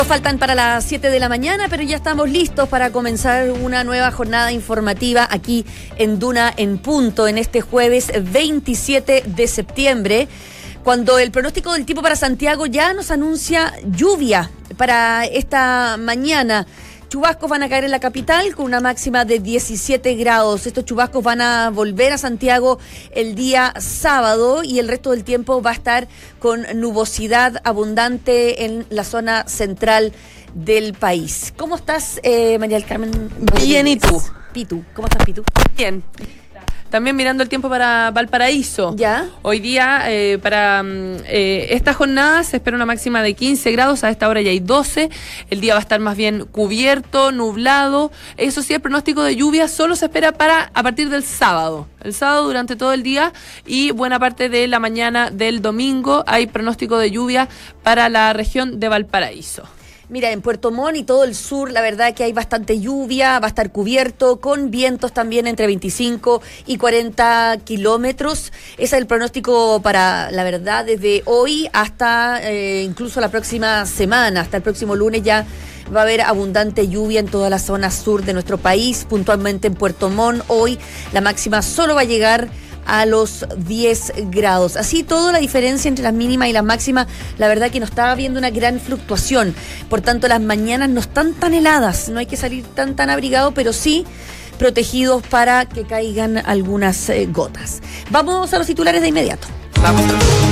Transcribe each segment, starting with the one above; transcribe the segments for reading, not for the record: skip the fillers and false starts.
Faltan para las 7 de la mañana, pero ya estamos listos para comenzar una nueva jornada informativa aquí en Duna en Punto, en este jueves 27 de septiembre, cuando el pronóstico del tiempo para Santiago ya nos anuncia lluvia para esta mañana. Chubascos van a caer en la capital con una máxima de 17 grados. Estos chubascos van a volver a Santiago el día sábado y el resto del tiempo va a estar con nubosidad abundante en la zona central del país. ¿Cómo estás, María del Carmen? Bien, ¿y tú? Pitu, ¿cómo estás, Pitu? Bien. También mirando el tiempo para Valparaíso. ¿Ya? Hoy día, para esta jornada, se espera una máxima de 15 grados. A esta hora ya hay 12. El día va a estar más bien cubierto, nublado. Eso sí, el pronóstico de lluvia solo se espera a partir del sábado. El sábado durante todo el día y buena parte de la mañana del domingo hay pronóstico de lluvia para la región de Valparaíso. Mira, en Puerto Montt y todo el sur, la verdad que hay bastante lluvia, va a estar cubierto, con vientos también entre 25 y 40 kilómetros. Ese es el pronóstico para, la verdad, desde hoy hasta incluso la próxima semana, hasta el próximo lunes ya va a haber abundante lluvia en toda la zona sur de nuestro país, puntualmente en Puerto Montt. Hoy la máxima solo va a llegar a los 10 grados. Así toda la diferencia entre las mínimas y las máximas, la verdad que no está habiendo una gran fluctuación. Por tanto, las mañanas no están tan heladas, no hay que salir tan abrigados, pero sí protegidos para que caigan algunas gotas. Vamos a los titulares de inmediato. Vamos.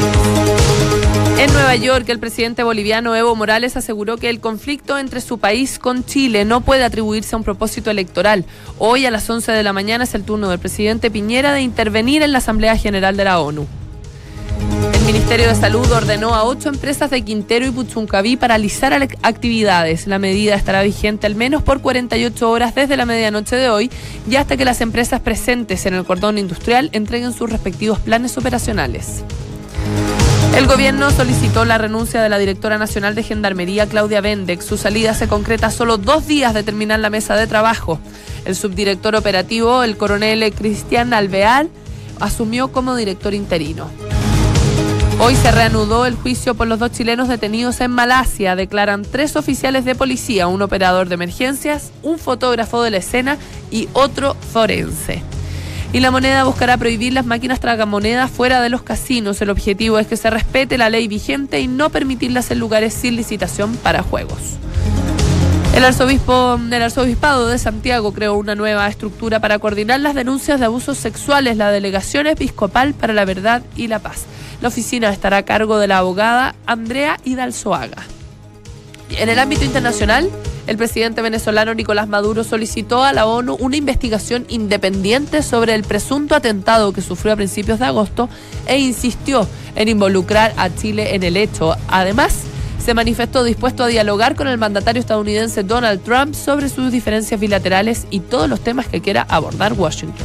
En Nueva York, el presidente boliviano Evo Morales aseguró que el conflicto entre su país con Chile no puede atribuirse a un propósito electoral. Hoy a las 11 de la mañana es el turno del presidente Piñera de intervenir en la Asamblea General de la ONU. El Ministerio de Salud ordenó a 8 empresas de Quintero y Puchuncaví paralizar actividades. La medida estará vigente al menos por 48 horas desde la medianoche de hoy y hasta que las empresas presentes en el cordón industrial entreguen sus respectivos planes operacionales. El gobierno solicitó la renuncia de la directora nacional de Gendarmería, Claudia Bendex. Su salida se concreta a solo 2 días de terminar la mesa de trabajo. El subdirector operativo, el coronel Cristian Alvear, asumió como director interino. Hoy se reanudó el juicio por los 2 chilenos detenidos en Malasia. Declaran 3 oficiales de policía, un operador de emergencias, un fotógrafo de la escena y otro forense. Y La Moneda buscará prohibir las máquinas tragamonedas fuera de los casinos. El objetivo es que se respete la ley vigente y no permitirlas en lugares sin licitación para juegos. El arzobispado de Santiago creó una nueva estructura para coordinar las denuncias de abusos sexuales, la Delegación Episcopal para la Verdad y la Paz. La oficina estará a cargo de la abogada Andrea Hidalzoaga. En el ámbito internacional, el presidente venezolano Nicolás Maduro solicitó a la ONU una investigación independiente sobre el presunto atentado que sufrió a principios de agosto e insistió en involucrar a Chile en el hecho. Además, se manifestó dispuesto a dialogar con el mandatario estadounidense Donald Trump sobre sus diferencias bilaterales y todos los temas que quiera abordar Washington.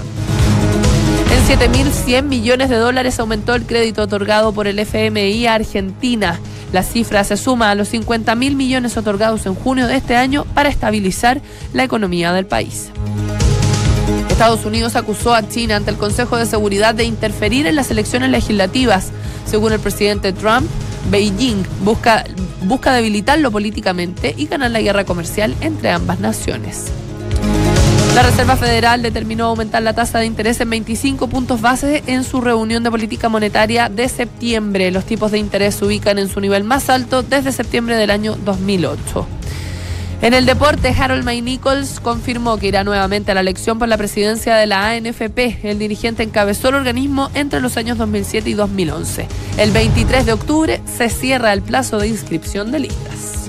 En $7.100 millones aumentó el crédito otorgado por el FMI a Argentina. La cifra se suma a los 50.000 millones otorgados en junio de este año para estabilizar la economía del país. Estados Unidos acusó a China ante el Consejo de Seguridad de interferir en las elecciones legislativas. Según el presidente Trump, Beijing busca debilitarlo políticamente y ganar la guerra comercial entre ambas naciones. La Reserva Federal determinó aumentar la tasa de interés en 25 puntos base en su reunión de política monetaria de septiembre. Los tipos de interés se ubican en su nivel más alto desde septiembre del año 2008. En el deporte, Harold May Nichols confirmó que irá nuevamente a la elección por la presidencia de la ANFP. El dirigente encabezó el organismo entre los años 2007 y 2011. El 23 de octubre se cierra el plazo de inscripción de listas.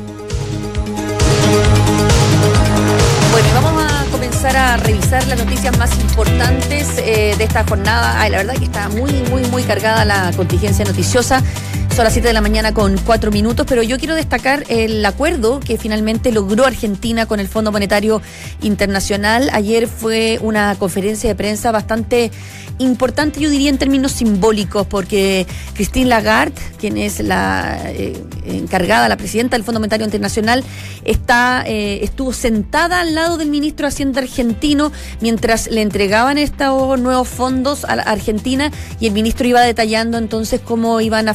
Bueno, vamos a comenzar a revisar las noticias más importantes de esta jornada. La verdad que está muy cargada la contingencia noticiosa. Son las 7 de la mañana con 4 minutos, pero yo quiero destacar el acuerdo que finalmente logró Argentina con el Fondo Monetario Internacional. Ayer fue una conferencia de prensa bastante importante, yo diría en términos simbólicos, porque Christine Lagarde, quien es la encargada, la presidenta del Fondo Monetario Internacional, estuvo sentada al lado del ministro de Hacienda argentino mientras le entregaban estos nuevos fondos a Argentina, y el ministro iba detallando entonces cómo iban a afectar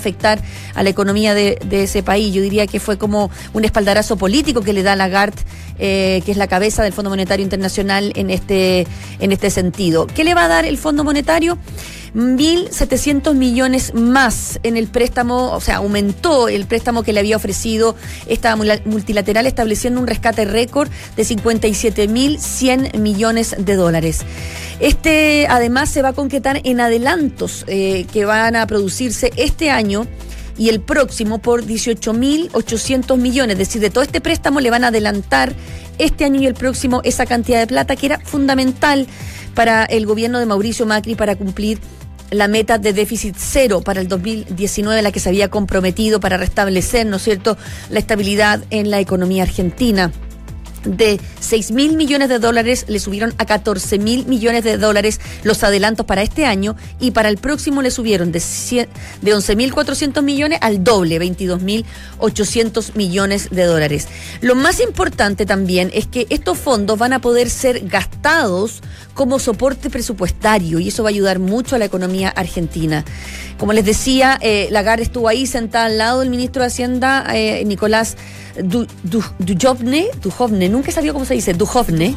a la economía de ese país. Yo diría que fue como un espaldarazo político que le da Lagarde, que es la cabeza del Fondo Monetario Internacional en este sentido. ¿Qué le va a dar el Fondo Monetario? 1.700 millones más en el préstamo, o sea, aumentó el préstamo que le había ofrecido esta multilateral, estableciendo un rescate récord de 57.100 millones de dólares. Además se va a concretar en adelantos que van a producirse este año y el próximo por 18.800 millones, es decir, de todo este préstamo le van a adelantar este año y el próximo esa cantidad de plata que era fundamental para el gobierno de Mauricio Macri para cumplir la meta de déficit cero para el 2019, la que se había comprometido para restablecer, ¿no es cierto?, la estabilidad en la economía argentina. De 6.000 millones de dólares le subieron a 14.000 millones de dólares los adelantos para este año, y para el próximo le subieron de 11.400 millones al doble, 22.800 millones de dólares. Lo más importante también es que estos fondos van a poder ser gastados como soporte presupuestario, y eso va a ayudar mucho a la economía argentina. Como les decía, Lagarde estuvo ahí sentada al lado del ministro de Hacienda, Nicolás Duhovne, nunca he sabido cómo se dice, Duhovne,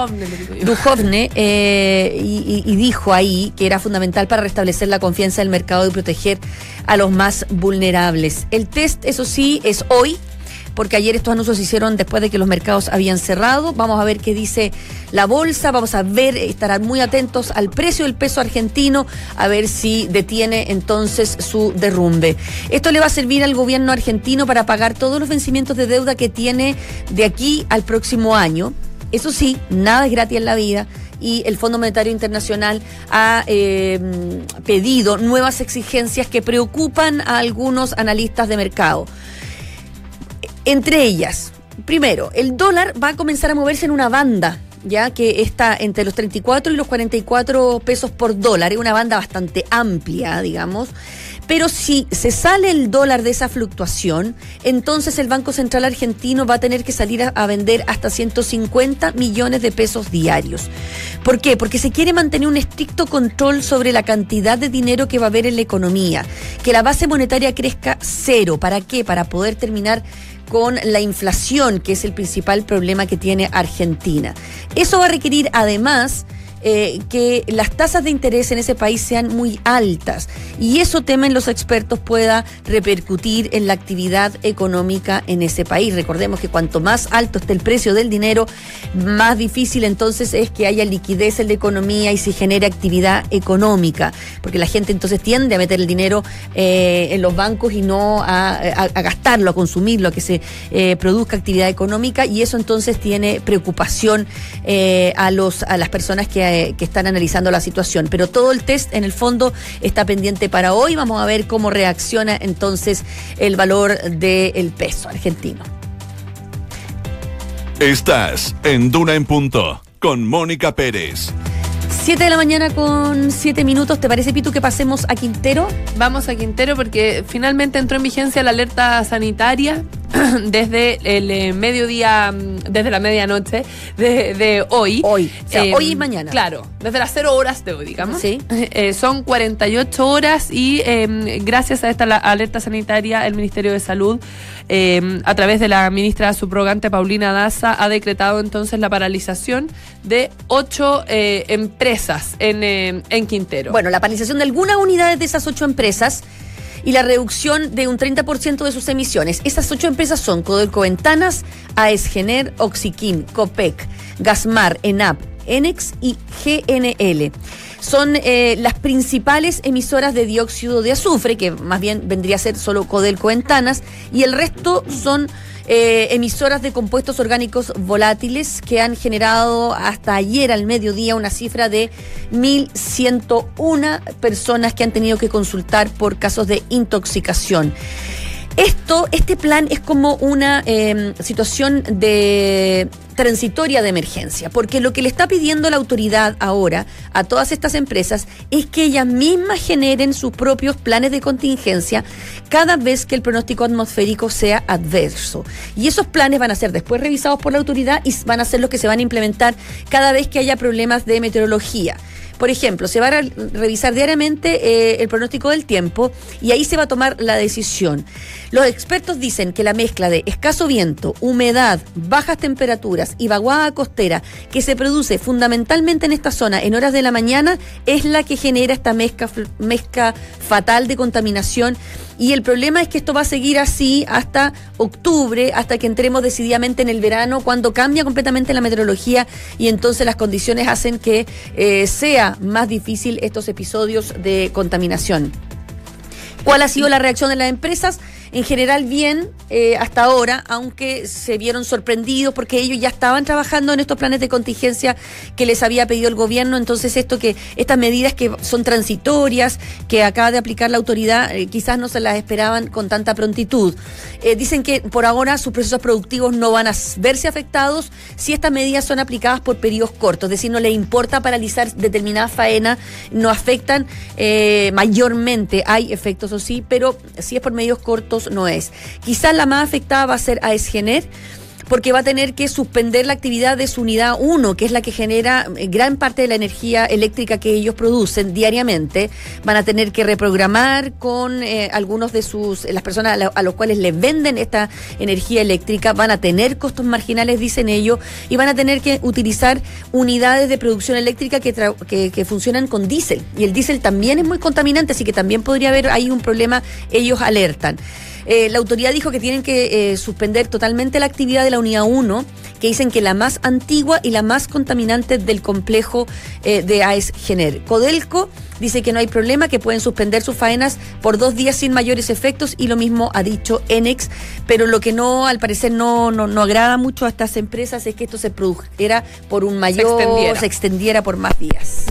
y dijo ahí que era fundamental para restablecer la confianza del mercado y proteger a los más vulnerables. El test, eso sí, es hoy, porque ayer estos anuncios se hicieron después de que los mercados habían cerrado. Vamos a ver qué dice la bolsa, vamos a ver, estarán muy atentos al precio del peso argentino, a ver si detiene entonces su derrumbe. Esto le va a servir al gobierno argentino para pagar todos los vencimientos de deuda que tiene de aquí al próximo año. Eso sí, nada es gratis en la vida, y el Fondo Monetario Internacional ha pedido nuevas exigencias que preocupan a algunos analistas de mercado. Entre ellas, primero, el dólar va a comenzar a moverse en una banda, ya que está entre los 34 y los 44 pesos por dólar, es una banda bastante amplia, digamos, pero si se sale el dólar de esa fluctuación, entonces el Banco Central Argentino va a tener que salir a vender hasta 150 millones de pesos diarios. ¿Por qué? Porque se quiere mantener un estricto control sobre la cantidad de dinero que va a haber en la economía, que la base monetaria crezca cero. ¿Para qué? Para poder terminar con la inflación, que es el principal problema que tiene Argentina. Eso va a requerir además que las tasas de interés en ese país sean muy altas, y eso, temen los expertos, pueda repercutir en la actividad económica en ese país. Recordemos que cuanto más alto esté el precio del dinero, más difícil entonces es que haya liquidez en la economía y se genere actividad económica, porque la gente entonces tiende a meter el dinero en los bancos y no a gastarlo, a consumirlo, a que se produzca actividad económica, y eso entonces tiene preocupación a las personas que están analizando la situación. Pero todo el test en el fondo está pendiente para hoy. Vamos a ver cómo reacciona entonces el valor del peso argentino. Estás en Duna en Punto con Mónica Pérez. 7 de la mañana con 7 minutos. ¿Te parece, Pitu, que pasemos a Quintero? Vamos a Quintero porque finalmente entró en vigencia la alerta sanitaria desde el mediodía, desde la medianoche de hoy. Hoy, o sea, hoy y mañana. Claro, desde las 0 horas de hoy, digamos. Sí. Son 48 horas y gracias a esta alerta sanitaria, el Ministerio de Salud, a través de la ministra subrogante Paulina Daza, ha decretado entonces la paralización de 8 empresas en Quintero. Bueno, la paralización de algunas unidades de esas 8 empresas y la reducción de un 30% de sus emisiones. Esas 8 empresas son Codelco Ventanas, AESGener, Oxiquim, Copec, Gasmar, ENAP, Enex y GNL. Son las principales emisoras de dióxido de azufre, que más bien vendría a ser solo Codelco Ventanas, y el resto son emisoras de compuestos orgánicos volátiles, que han generado hasta ayer al mediodía una cifra de 1.101 personas que han tenido que consultar por casos de intoxicación. Este plan es como una situación de transitoria de emergencia, porque lo que le está pidiendo la autoridad ahora a todas estas empresas es que ellas mismas generen sus propios planes de contingencia cada vez que el pronóstico atmosférico sea adverso. Y esos planes van a ser después revisados por la autoridad y van a ser los que se van a implementar cada vez que haya problemas de meteorología. Por ejemplo, se va a revisar diariamente el pronóstico del tiempo y ahí se va a tomar la decisión. Los expertos dicen que la mezcla de escaso viento, humedad, bajas temperaturas y vaguada costera que se produce fundamentalmente en esta zona en horas de la mañana es la que genera esta mezcla fatal de contaminación. Y el problema es que esto va a seguir así hasta octubre, hasta que entremos decididamente en el verano, cuando cambia completamente la meteorología y entonces las condiciones hacen que sea más difícil estos episodios de contaminación. ¿Cuál ha sido la reacción de las empresas? En general bien hasta ahora, aunque se vieron sorprendidos porque ellos ya estaban trabajando en estos planes de contingencia que les había pedido el gobierno. Entonces estas medidas que son transitorias, que acaba de aplicar la autoridad, quizás no se las esperaban con tanta prontitud. Dicen que por ahora sus procesos productivos no van a verse afectados si estas medidas son aplicadas por periodos cortos, es decir, no les importa paralizar determinadas faenas, no afectan mayormente, hay efectos o sí, pero si es por medios cortos no es. Quizás la más afectada va a ser AESGener, porque va a tener que suspender la actividad de su unidad 1, que es la que genera gran parte de la energía eléctrica que ellos producen diariamente. Van a tener que reprogramar con algunos de las personas a los cuales les venden esta energía eléctrica. Van a tener costos marginales, dicen ellos, y van a tener que utilizar unidades de producción eléctrica que funcionan con diésel. Y el diésel también es muy contaminante, así que también podría haber ahí un problema, ellos alertan. La autoridad dijo que tienen que suspender totalmente la actividad de la unidad 1, que dicen que la más antigua y la más contaminante del complejo de AESGener. Codelco dice que no hay problema, que pueden suspender sus faenas por 2 días sin mayores efectos, y lo mismo ha dicho Enex, pero lo que no, al parecer, no agrada mucho a estas empresas es que esto se produjera por un mayor, se extendiera por más días.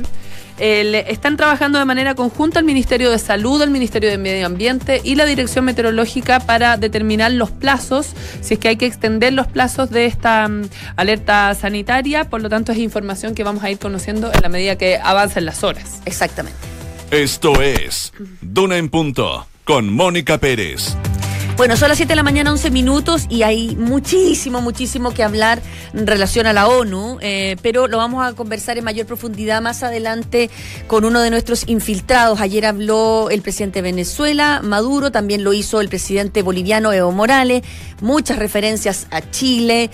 Están trabajando de manera conjunta el Ministerio de Salud, el Ministerio de Medio Ambiente y la Dirección Meteorológica para determinar los plazos, si es que hay que extender los plazos de esta alerta sanitaria. Por lo tanto, es información que vamos a ir conociendo en la medida que avancen las horas. Exactamente. Esto es Duna en Punto con Mónica Pérez. Bueno, son las 7 de la mañana, 11 minutos, y hay muchísimo que hablar en relación a la ONU, pero lo vamos a conversar en mayor profundidad más adelante con uno de nuestros infiltrados. Ayer habló el presidente de Venezuela, Maduro, también lo hizo el presidente boliviano, Evo Morales, muchas referencias a Chile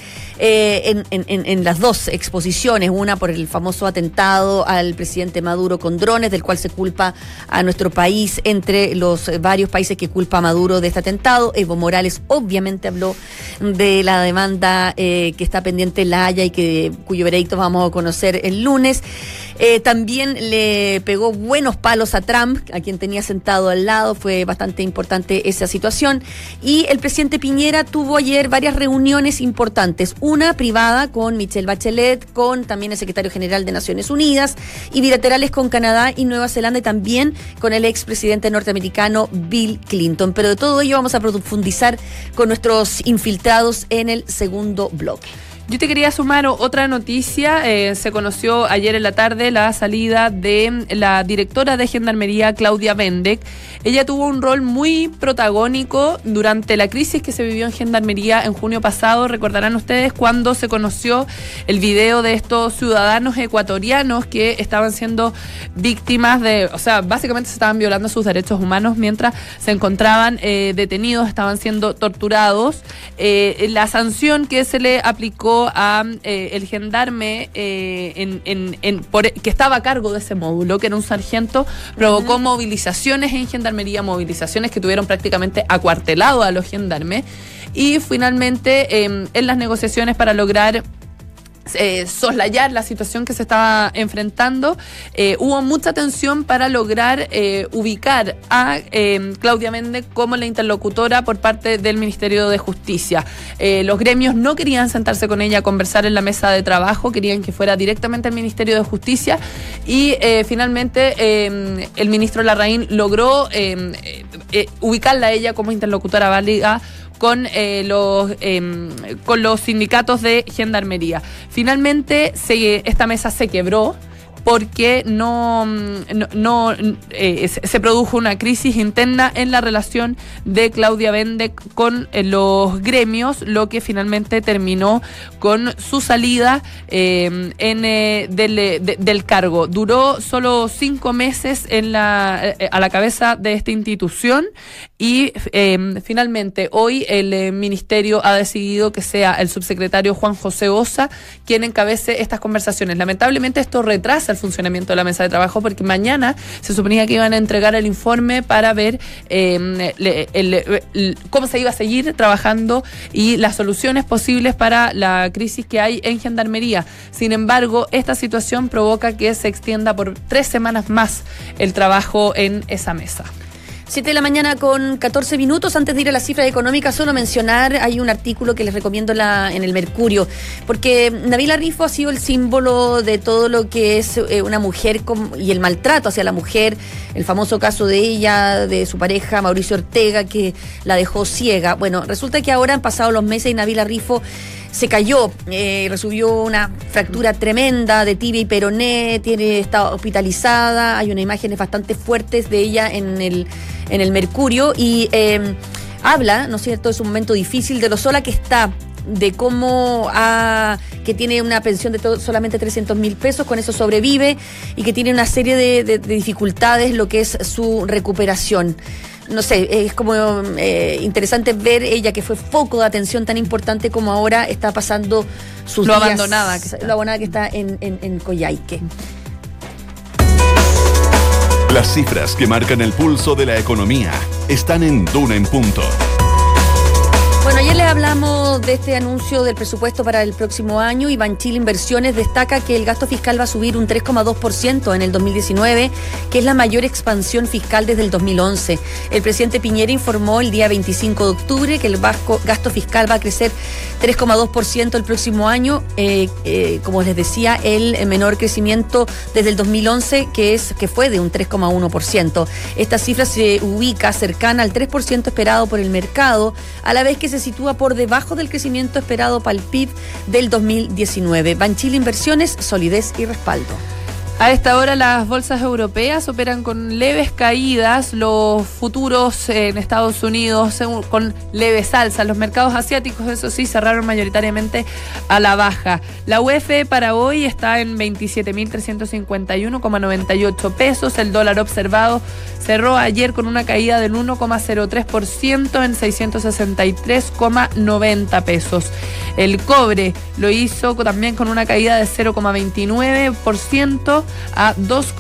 en las dos exposiciones, una por el famoso atentado al presidente Maduro con drones, del cual se culpa a nuestro país, entre los varios países que culpa a Maduro de este atentado. Evo Morales obviamente habló de la demanda que está pendiente en La Haya y cuyo veredicto vamos a conocer el lunes. También le pegó buenos palos a Trump, a quien tenía sentado al lado. Fue bastante importante esa situación. Y el presidente Piñera tuvo ayer varias reuniones importantes. Una privada con Michelle Bachelet, con también el secretario general de Naciones Unidas, y bilaterales con Canadá y Nueva Zelanda, y también con el expresidente norteamericano Bill Clinton. Pero de todo ello vamos a profundizar con nuestros infiltrados en el segundo bloque. Yo te quería sumar otra noticia. Se conoció ayer en la tarde la salida de la directora de Gendarmería, Claudia Bendek. Ella tuvo un rol muy protagónico durante la crisis que se vivió en Gendarmería en junio pasado. Recordarán ustedes cuando se conoció el video de estos ciudadanos ecuatorianos que estaban siendo víctimas básicamente se estaban violando sus derechos humanos mientras se encontraban detenidos, estaban siendo torturados. La sanción que se le aplicó a el gendarme que estaba a cargo de ese módulo, que era un sargento, provocó movilizaciones en Gendarmería, movilizaciones que tuvieron prácticamente acuartelado a los gendarmes, y finalmente en las negociaciones para lograr soslayar la situación que se estaba enfrentando, hubo mucha tensión para lograr ubicar a Claudia Bendek como la interlocutora por parte del Ministerio de Justicia. Los gremios no querían sentarse con ella a conversar en la mesa de trabajo, querían que fuera directamente al Ministerio de Justicia, y finalmente el ministro Larraín logró ubicarla a ella como interlocutora válida con los sindicatos de Gendarmería. Finalmente esta mesa se quebró, porque se produjo una crisis interna en la relación de Claudia Bendek con los gremios, lo que finalmente terminó con su salida del cargo. Duró solo 5 meses a la cabeza de esta institución y finalmente hoy el ministerio ha decidido que sea el subsecretario Juan José Osa quien encabece estas conversaciones. Lamentablemente esto retrasa el funcionamiento de la mesa de trabajo porque mañana se suponía que iban a entregar el informe para ver cómo se iba a seguir trabajando y las soluciones posibles para la crisis que hay en Gendarmería. Sin embargo, esta situación provoca que se extienda por 3 semanas más el trabajo en esa mesa. 7 de la mañana con 14 minutos. Antes de ir a las cifras económicas, solo mencionar, hay un artículo que les recomiendo en el Mercurio, porque Nabila Rifo ha sido el símbolo de todo lo que es una mujer y el maltrato hacia la mujer, el famoso caso de ella, de su pareja Mauricio Ortega, que la dejó ciega. Bueno, resulta que ahora han pasado los meses y Nabila Rifo se cayó, recibió una fractura tremenda de tibia y peroné, está hospitalizada, hay unas imágenes bastante fuertes de ella en el Mercurio y habla, ¿no es cierto?, de su momento difícil, de lo sola que está, de cómo que tiene una pensión de solamente 300.000 pesos, con eso sobrevive y que tiene una serie de dificultades lo que es su recuperación. No sé, es como interesante ver ella que fue foco de atención tan importante como ahora está pasando sus días. Lo abandonada que está en Coyhaique. Las cifras que marcan el pulso de la economía están en Duna en Punto. Bueno, ayer les hablamos de este anuncio del presupuesto para el próximo año y Banchile Inversiones destaca que el gasto fiscal va a subir un 3,2% en el 2019, que es la mayor expansión fiscal desde el 2011. El presidente Piñera informó el día 25 de octubre que el gasto fiscal va a crecer 3,2% el próximo año, como les decía, el menor crecimiento desde el 2011, que fue de un 3,1%. Esta cifra se ubica cercana al 3% esperado por el mercado, a la vez que se sitúa por debajo del crecimiento esperado para el PIB del 2019. Banchile Inversiones, solidez y respaldo. A esta hora las bolsas europeas operan con leves caídas, los futuros en Estados Unidos con leves alzas. Los mercados asiáticos, eso sí, cerraron mayoritariamente a la baja. La UF para hoy está en 27.351,98 pesos. El dólar observado cerró ayer con una caída del 1,03% en 663,90 pesos. El cobre lo hizo también con una caída de 0,29% a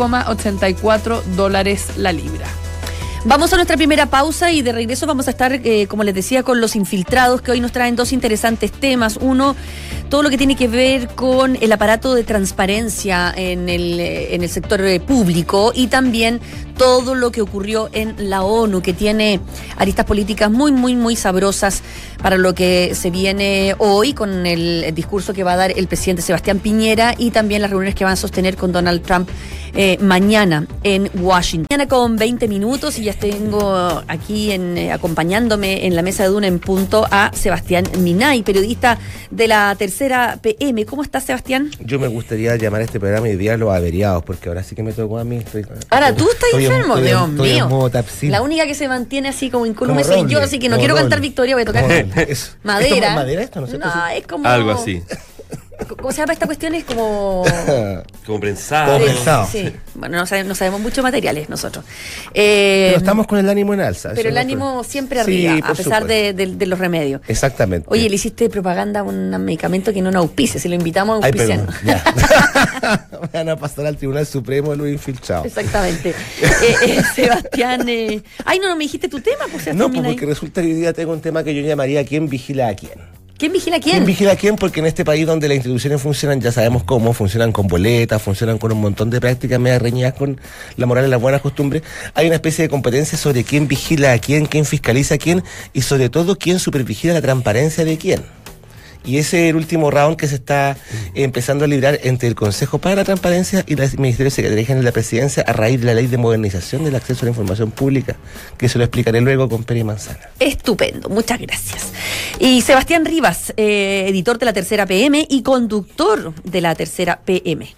$2,84 la libra. Vamos a nuestra primera pausa y de regreso vamos a estar, como les decía, con los infiltrados, que hoy nos traen 2 interesantes temas. Uno, todo lo que tiene que ver con el aparato de transparencia en el sector público y también todo lo que ocurrió en la ONU, que tiene aristas políticas muy, muy, muy sabrosas para lo que se viene hoy con el discurso que va a dar el presidente Sebastián Piñera y también las reuniones que van a sostener con Donald Trump mañana en Washington. Mañana con 20 minutos y ya tengo aquí acompañándome en la mesa de Duna en Punto a Sebastián Minay, periodista de la Tercera PM. ¿Cómo estás, Sebastián? Yo me gustaría llamar a este programa hoy día Los Averiados, porque ahora sí que me tocó a mí. Ahora tú estás enfermo, Dios mío. Tapsil. La única que se mantiene así como incólume soy yo, así que no quiero cantar victoria, voy a tocar madera. ¿Es madera esto? No sé. No, es como... Algo así. ¿Cómo se llama esta cuestión? Es como... Como prensado. Sí. Bueno, no sabemos mucho materiales nosotros. Pero estamos con el ánimo en alza. Pero el ánimo siempre arriba, sí, a pesar de los remedios. Exactamente. Oye, le hiciste propaganda a un medicamento que no nos auspice, si lo invitamos a auspiciarnos. Van a pasar al Tribunal Supremo los infiltrados. Exactamente. Sebastián... no me dijiste tu tema, pues. No, porque resulta que hoy día tengo un tema que yo llamaría ¿quién vigila a quién? ¿Quién vigila a quién? ¿Quién vigila a quién? Porque en este país donde las instituciones funcionan, ya sabemos cómo, funcionan con boletas, funcionan con un montón de prácticas medio reñidas con la moral y las buenas costumbres, hay una especie de competencia sobre quién vigila a quién fiscaliza a quién y sobre todo quién supervigila la transparencia de quién. Y ese es el último round que se está empezando a librar entre el Consejo para la Transparencia y el Ministerio de Secretaría General de la Presidencia a raíz de la Ley de Modernización del Acceso a la Información Pública, que se lo explicaré luego con Peri Manzana. Estupendo, muchas gracias. Y Sebastián Rivas, editor de la Tercera PM y conductor de la Tercera PM.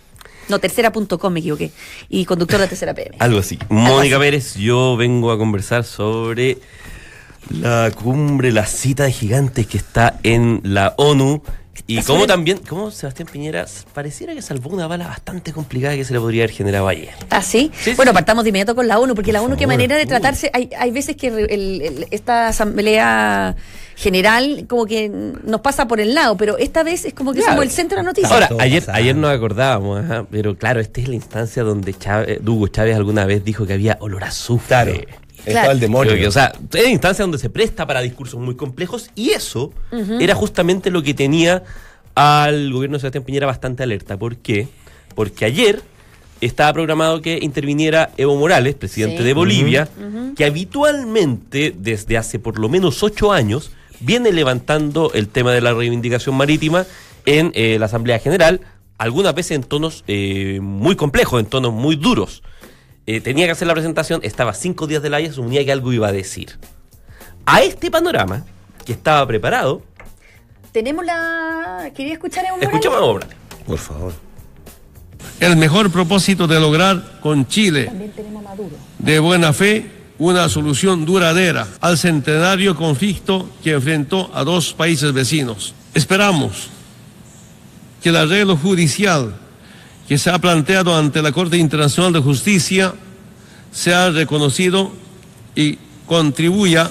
No, tercera.com, me equivoqué. Y conductor de Tercera PM. Algo así. Mónica Pérez, yo vengo a conversar sobre la cumbre, la cita de gigantes que está en la ONU. Y cómo también, cómo Sebastián Piñera pareciera que salvó una bala bastante complicada que se le podría haber generado ayer. ¿Ah, sí? Sí, Bueno, sí. partamos de inmediato con la ONU, porque la ONU, qué manera de tratarse. Hay veces que esta asamblea general como que nos pasa por el lado, pero esta vez es como que Claro. somos el centro de la noticia. Ahora, Todo ayer pasando. nos acordábamos, pero claro, esta es la instancia donde Hugo Chávez alguna vez dijo que había olor a azufre. Claro. Estaba el demonio. Creo que, o sea, es una instancia donde se presta para discursos muy complejos y eso era justamente lo que tenía al gobierno de Sebastián Piñera bastante alerta. ¿Por qué? Porque ayer estaba programado que interviniera Evo Morales, presidente Sí. de Bolivia, que habitualmente, desde hace por lo menos 8 años, viene levantando el tema de la reivindicación marítima en la Asamblea General, algunas veces en tonos muy complejos, en tonos muy duros. Tenía que hacer la presentación, estaba 5 días de la Haya, suponía que algo iba a decir. A este panorama, que estaba preparado, Tenemos la... ¿Quería escuchar a Evo Morales? escuchamos a Evo Morales. Por favor. El mejor propósito de lograr con Chile, También tenemos a Maduro. de buena fe, una solución duradera al centenario conflicto que enfrentó a 2 países vecinos. Esperamos que el arreglo judicial que se ha planteado ante la Corte Internacional de Justicia sea reconocido y contribuya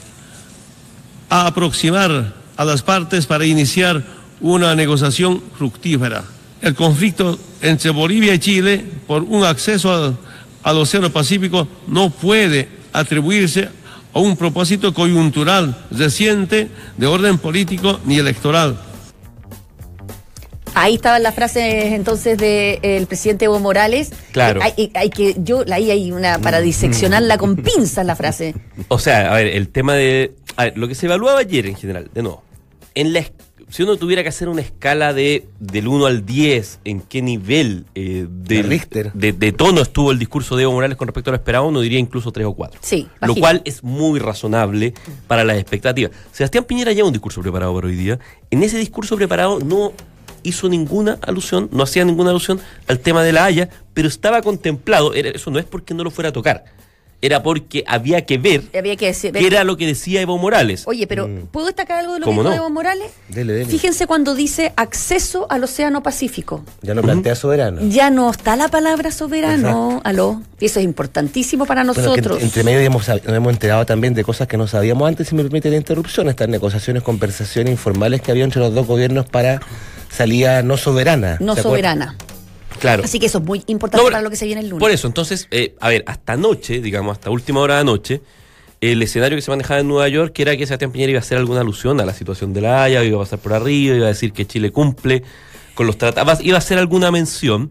a aproximar a las partes para iniciar una negociación fructífera. El conflicto entre Bolivia y Chile por un acceso al Océano Pacífico no puede atribuirse a un propósito coyuntural reciente de orden político ni electoral. Ahí estaban las frases entonces del presidente Evo Morales. Claro. Ahí hay una para diseccionarla con pinzas la frase. O sea, a ver, el tema de... A ver, lo que se evaluaba ayer en general, de nuevo, si uno tuviera que hacer una escala del 1 al 10, ¿en qué nivel De Richter. de tono estuvo el discurso de Evo Morales con respecto a lo esperado? Uno diría incluso 3 o 4. Sí, Lo bajito. cual es muy razonable para las expectativas. Sebastián Piñera lleva un discurso preparado para hoy día. En ese discurso preparado no hizo ninguna alusión, no hacía ninguna alusión al tema de la Haya, pero estaba contemplado, eso no es porque no lo fuera a tocar, era porque había que ver Había que decir. qué era lo que decía Evo Morales. Oye, pero ¿puedo destacar algo de lo que ¿Cómo dijo no? Evo Morales? Dele. Fíjense cuando dice acceso al Océano Pacífico. Ya no plantea soberano. Ya no está la palabra soberano. Aló. Y eso es importantísimo para Bueno, que nosotros. entre medio nos hemos enterado también de cosas que no sabíamos antes, si me permite la interrupción, estas negociaciones, conversaciones informales que había entre los dos gobiernos para salida no soberana. No ¿se acuerdan? soberana. Claro. Así que eso es muy importante No, para lo que se viene el lunes. Por eso, entonces, a ver, hasta anoche, digamos, hasta última hora de anoche, el escenario que se manejaba en Nueva York era que Sebastián Piñera iba a hacer alguna alusión a la situación de la Haya, iba a pasar por arriba, iba a decir que Chile cumple con los tratados, iba a hacer alguna mención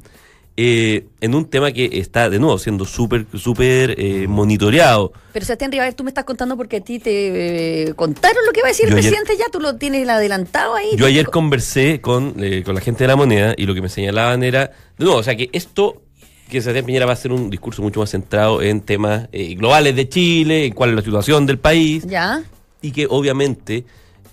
en un tema que está, de nuevo, siendo súper monitoreado. Pero Sebastián Rivera, tú me estás contando porque a ti te contaron lo que va a decir Yo el ayer- presidente ya, tú lo tienes adelantado ahí. Yo ayer conversé con la gente de la moneda y lo que me señalaban era, de nuevo, o sea que esto, que Sebastián Piñera va a hacer un discurso mucho más centrado en temas globales de Chile, en cuál es la situación del país, Ya. y que obviamente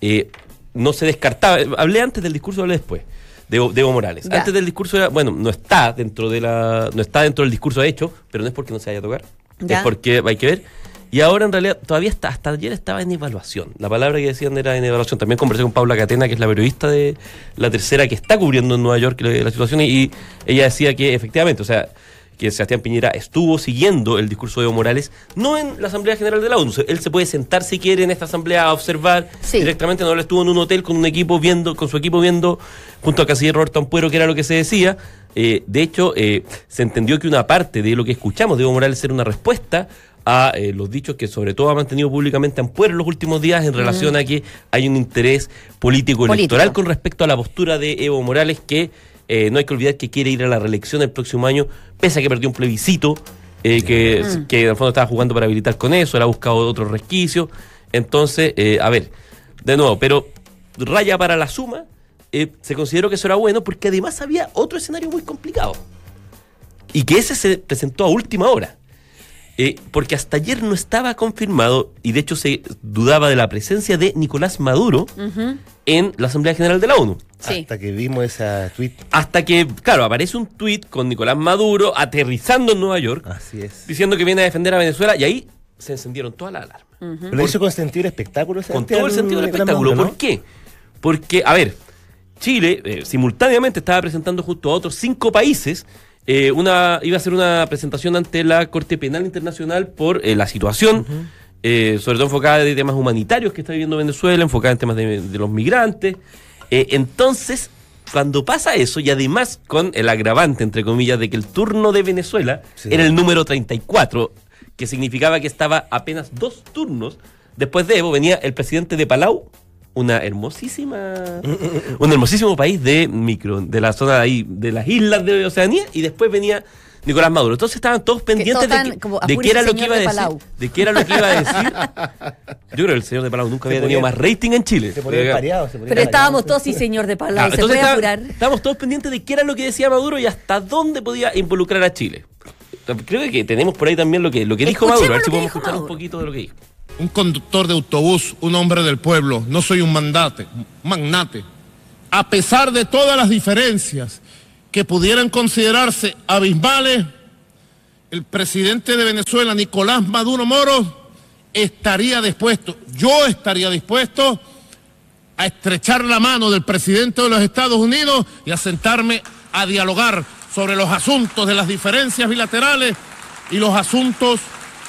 no se descartaba. Hablé antes del discurso, hablé después. De Evo Morales. Ya. Antes del discurso era, bueno, no está dentro del discurso hecho, pero no es porque no se vaya a tocar, Ya. es porque hay que ver. Y ahora en realidad todavía está, hasta ayer estaba en evaluación. La palabra que decían era en evaluación. También conversé con Paula Catena, que es la periodista de La Tercera, que está cubriendo en Nueva York la situación, y ella decía que efectivamente, o sea, que Sebastián Piñera estuvo siguiendo el discurso de Evo Morales, no en la Asamblea General de la ONU. Él se puede sentar si quiere en esta asamblea a observar Sí. directamente. No, él estuvo en un hotel con su equipo viendo, junto al canciller Roberto Ampuero, que era lo que se decía. De hecho, se entendió que una parte de lo que escuchamos de Evo Morales era una respuesta a los dichos que sobre todo ha mantenido públicamente Ampuero en los últimos días en relación a que hay un interés político electoral con respecto a la postura de Evo Morales, que no hay que olvidar que quiere ir a la reelección el próximo año, pese a que perdió un plebiscito, que en el fondo estaba jugando para habilitar con eso, él ha buscado otros resquicios. Entonces, a ver, de nuevo, pero raya para la suma, se consideró que eso era bueno, porque además había otro escenario muy complicado, y que ese se presentó a última hora. porque hasta ayer no estaba confirmado, y de hecho se dudaba de la presencia de Nicolás Maduro en la Asamblea General de la ONU. Sí. Hasta que vimos esa tweet. Hasta que, claro, aparece un tuit con Nicolás Maduro aterrizando en Nueva York, Así es. diciendo que viene a defender a Venezuela, y ahí se encendieron todas las alarmas. Pero lo hizo con sentido del espectáculo. Con todo el sentido del espectáculo. ¿Por qué? Porque, a ver, Chile simultáneamente estaba presentando junto a otros 5 países iba a ser una presentación ante la Corte Penal Internacional por la situación, sobre todo enfocada en temas humanitarios que está viviendo Venezuela, enfocada en temas de los migrantes. Entonces, cuando pasa eso, y además con el agravante, entre comillas, de que el turno de Venezuela era el número 34, que significaba que estaba apenas 2 turnos después de Evo, venía el presidente de Palau, un hermosísimo país de la zona de ahí, de las islas de Oceanía, y después venía Nicolás Maduro. Entonces estaban todos pendientes de qué era lo que iba a decir. De qué era lo que iba a decir. Yo creo que el señor de Palau nunca había tenido más rating en Chile. Pero estábamos todos, sí, señor de Palau, ¿se puede apurar? Estábamos todos pendientes de qué era lo que decía Maduro y hasta dónde podía involucrar a Chile. Creo que tenemos por ahí también lo que dijo Maduro. A ver si podemos escuchar un poquito de lo que dijo. Un conductor de autobús, un hombre del pueblo, no soy un magnate. A pesar de todas las diferencias que pudieran considerarse abismales, el presidente de Venezuela, Nicolás Maduro Moro, yo estaría dispuesto a estrechar la mano del presidente de los Estados Unidos y a sentarme a dialogar sobre los asuntos de las diferencias bilaterales y los asuntos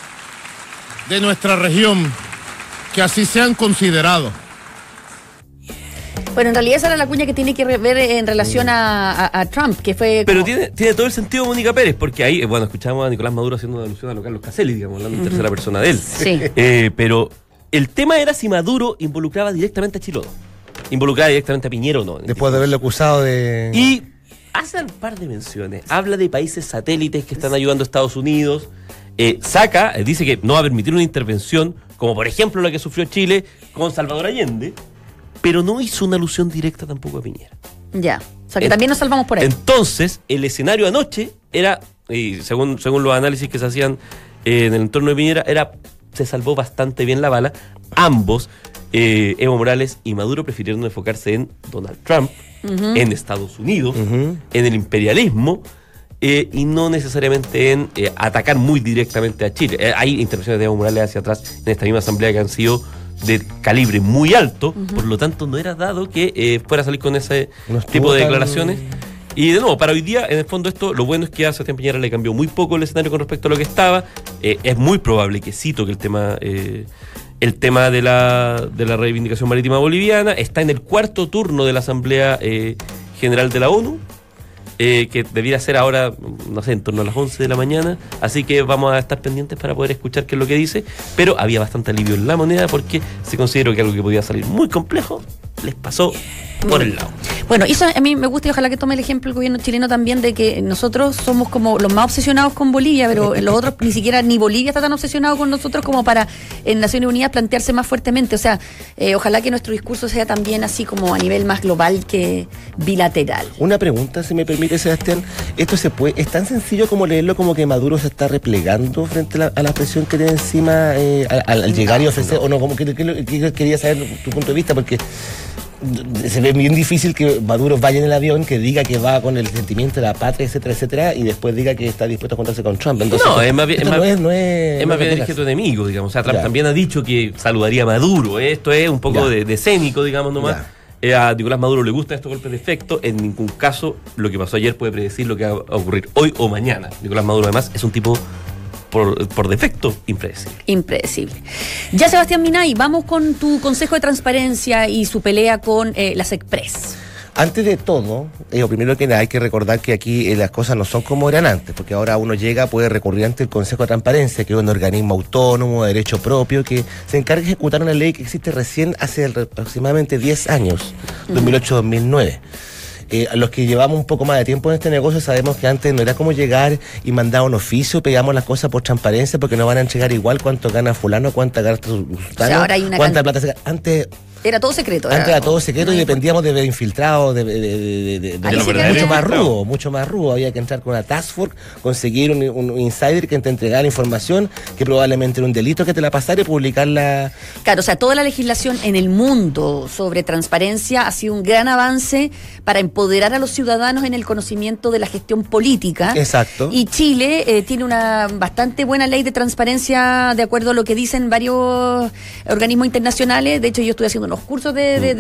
de nuestra región, que así sean considerados. Bueno, en realidad esa era la cuña que tiene que ver en relación a Trump, que fue... Pero tiene todo el sentido Mónica Pérez, porque ahí, escuchamos a Nicolás Maduro haciendo una alusión a lo Carlos Caselli, digamos, hablando en tercera persona de él. Sí. Pero el tema era si Maduro involucraba directamente a Chile o no. Involucraba directamente a Piñera o no. Después de haberlo acusado de... Y hace un par de menciones. Habla de países satélites que están ayudando a Estados Unidos. Dice que no va a permitir una intervención, como por ejemplo la que sufrió Chile con Salvador Allende, pero no hizo una alusión directa tampoco a Piñera. Ya, o sea que también nos salvamos por ahí. Entonces, el escenario anoche era, y según los análisis que se hacían en el entorno de Piñera, se salvó bastante bien la bala. Ambos, Evo Morales y Maduro, prefirieron enfocarse en Donald Trump, en Estados Unidos, en el imperialismo, y no necesariamente en atacar muy directamente a Chile. Hay intervenciones de Evo Morales hacia atrás en esta misma asamblea que han sido de calibre muy alto, por lo tanto no era dado que fuera a salir con ese tipo de declaraciones. Y de nuevo, para hoy día, en el fondo esto, lo bueno es que a Sebastián Piñera le cambió muy poco el escenario con respecto a lo que estaba. Es muy probable que sí toque el tema de la reivindicación marítima boliviana. Está en el 4º turno de la Asamblea General de la ONU, que debiera ser ahora, no sé, en torno a las 11 de la mañana. Así que vamos a estar pendientes para poder escuchar qué es lo que dice. Pero había bastante alivio en la moneda porque se consideró que algo que podía salir muy complejo les pasó por el lado. Bueno, eso a mí me gusta y ojalá que tome el ejemplo el gobierno chileno también de que nosotros somos como los más obsesionados con Bolivia, pero los otros ni Bolivia está tan obsesionado con nosotros como para en Naciones Unidas plantearse más fuertemente. O sea, ojalá que nuestro discurso sea también así como a nivel más global que bilateral. Una pregunta, si me permite, Sebastián. ¿Esto es tan sencillo como leerlo como que Maduro se está replegando frente a la presión que tiene encima al llegar y ofrecer? ¿O no? Como que quería saber tu punto de vista, porque se ve bien difícil que Maduro vaya en el avión, que diga que va con el sentimiento de la patria, etcétera, etcétera, y después diga que está dispuesto a encontrarse con Trump. Entonces, no, es más bien el gesto enemigo, digamos. O sea, Trump también ha dicho que saludaría a Maduro. Esto es un poco de escénico, digamos, nomás. A Nicolás Maduro le gustan estos golpes de efecto. En ningún caso lo que pasó ayer puede predecir lo que va a ocurrir hoy o mañana. Nicolás Maduro, además, es un tipo por defecto impredecible. Ya, Sebastián Minay, vamos con tu consejo de transparencia y su pelea con las Express. Antes de todo, primero que nada hay que recordar que aquí las cosas no son como eran antes, porque ahora uno puede recurrir ante el Consejo de Transparencia, que es un organismo autónomo, de derecho propio, que se encarga de ejecutar una ley que existe recién hace aproximadamente 10 años, 2008-2009. A los que llevamos un poco más de tiempo en este negocio sabemos que antes no era como llegar y mandar un oficio, pegamos las cosas por transparencia porque no van a entregar igual cuánto gana fulano, cuánta gana sultano, cuánta plata se gana. Antes Era todo secreto. Antes era todo secreto y dependíamos de ver infiltrados, mucho más rudo. Había que entrar con una task force, conseguir un insider que te entregara información, que probablemente era un delito que te la pasara y publicarla. Claro, o sea, toda la legislación en el mundo sobre transparencia ha sido un gran avance para empoderar a los ciudadanos en el conocimiento de la gestión política. Exacto. Y Chile tiene una bastante buena ley de transparencia, de acuerdo a lo que dicen varios organismos internacionales. De hecho, yo estoy haciendo unos cursos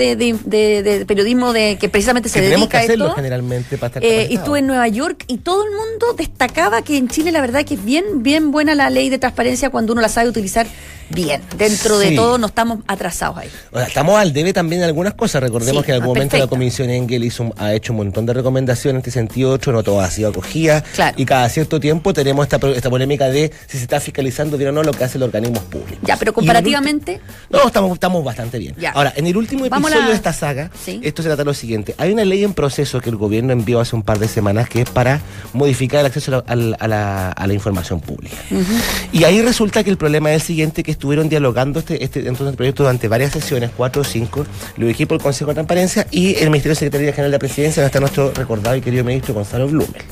de periodismo que precisamente se dedica a esto. Tenemos que hacerlo generalmente para estar y estuve en Nueva York y todo el mundo destacaba que en Chile la verdad que es bien buena la ley de transparencia cuando uno la sabe utilizar bien. Dentro de todo no estamos atrasados ahí. O sea, estamos al debe también en algunas cosas. Recordemos que en algún momento la Comisión Engel ha hecho un montón de recomendaciones en este sentido, otro no todo ha sido acogida. Claro. Y cada cierto tiempo tenemos esta polémica de si se está fiscalizando bien o no lo que hacen los organismos públicos. Ya, pero comparativamente... No, estamos bastante bien. Ya. Ahora, en el último episodio de esta saga, esto se trata de lo siguiente. Hay una ley en proceso que el gobierno envió hace un par de semanas que es para modificar el acceso a la información pública. Y ahí resulta que el problema es el siguiente, que estuvieron dialogando entonces el proyecto durante varias sesiones, 4 o 5, lo equipo del Consejo de Transparencia y el Ministerio de Secretaría General de la Presidencia, donde está nuestro recordado y querido ministro Gonzalo Blumel.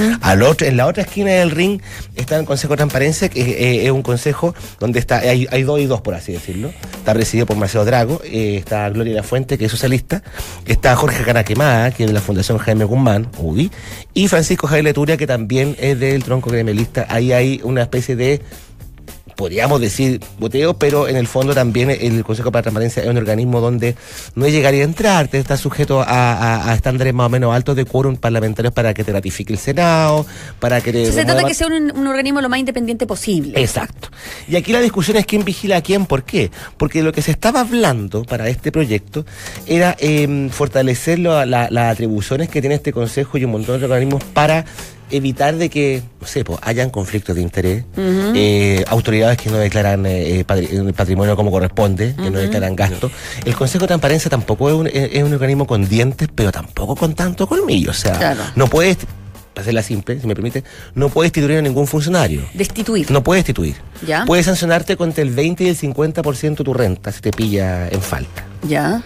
En la otra esquina del ring está el Consejo de Transparencia, que es un consejo donde hay 2 y 2, por así decirlo. Está presidido por Marcelo Drago, está Gloria Lafuente, que es socialista, está Jorge Canaquemada, que es de la Fundación Jaime Guzmán, UDI, y Francisco Javier Leturia, que también es del tronco gremialista. Ahí hay una especie de, podríamos decir, boteo, pero en el fondo también el Consejo para la Transparencia es un organismo donde no llegaría a entrar, te está sujeto a estándares más o menos altos de quórum parlamentarios para que te ratifique el Senado, para que te... Se trata de que sea un organismo lo más independiente posible. Exacto. Y aquí la discusión es quién vigila a quién, ¿por qué? Porque lo que se estaba hablando para este proyecto era fortalecer las atribuciones que tiene este Consejo y un montón de organismos para evitar de que, no sé, hayan conflictos de interés, autoridades que no declaran patrimonio como corresponde, que no declaran gastos. El Consejo de Transparencia tampoco es un organismo con dientes, pero tampoco con tanto colmillo. O sea, no puedes, para hacerla simple, si me permite, no puedes destituir a ningún funcionario. Destituir. No puedes destituir. ¿Ya? Puedes sancionarte contra el 20 y el 50% de tu renta si te pilla en falta. Ya.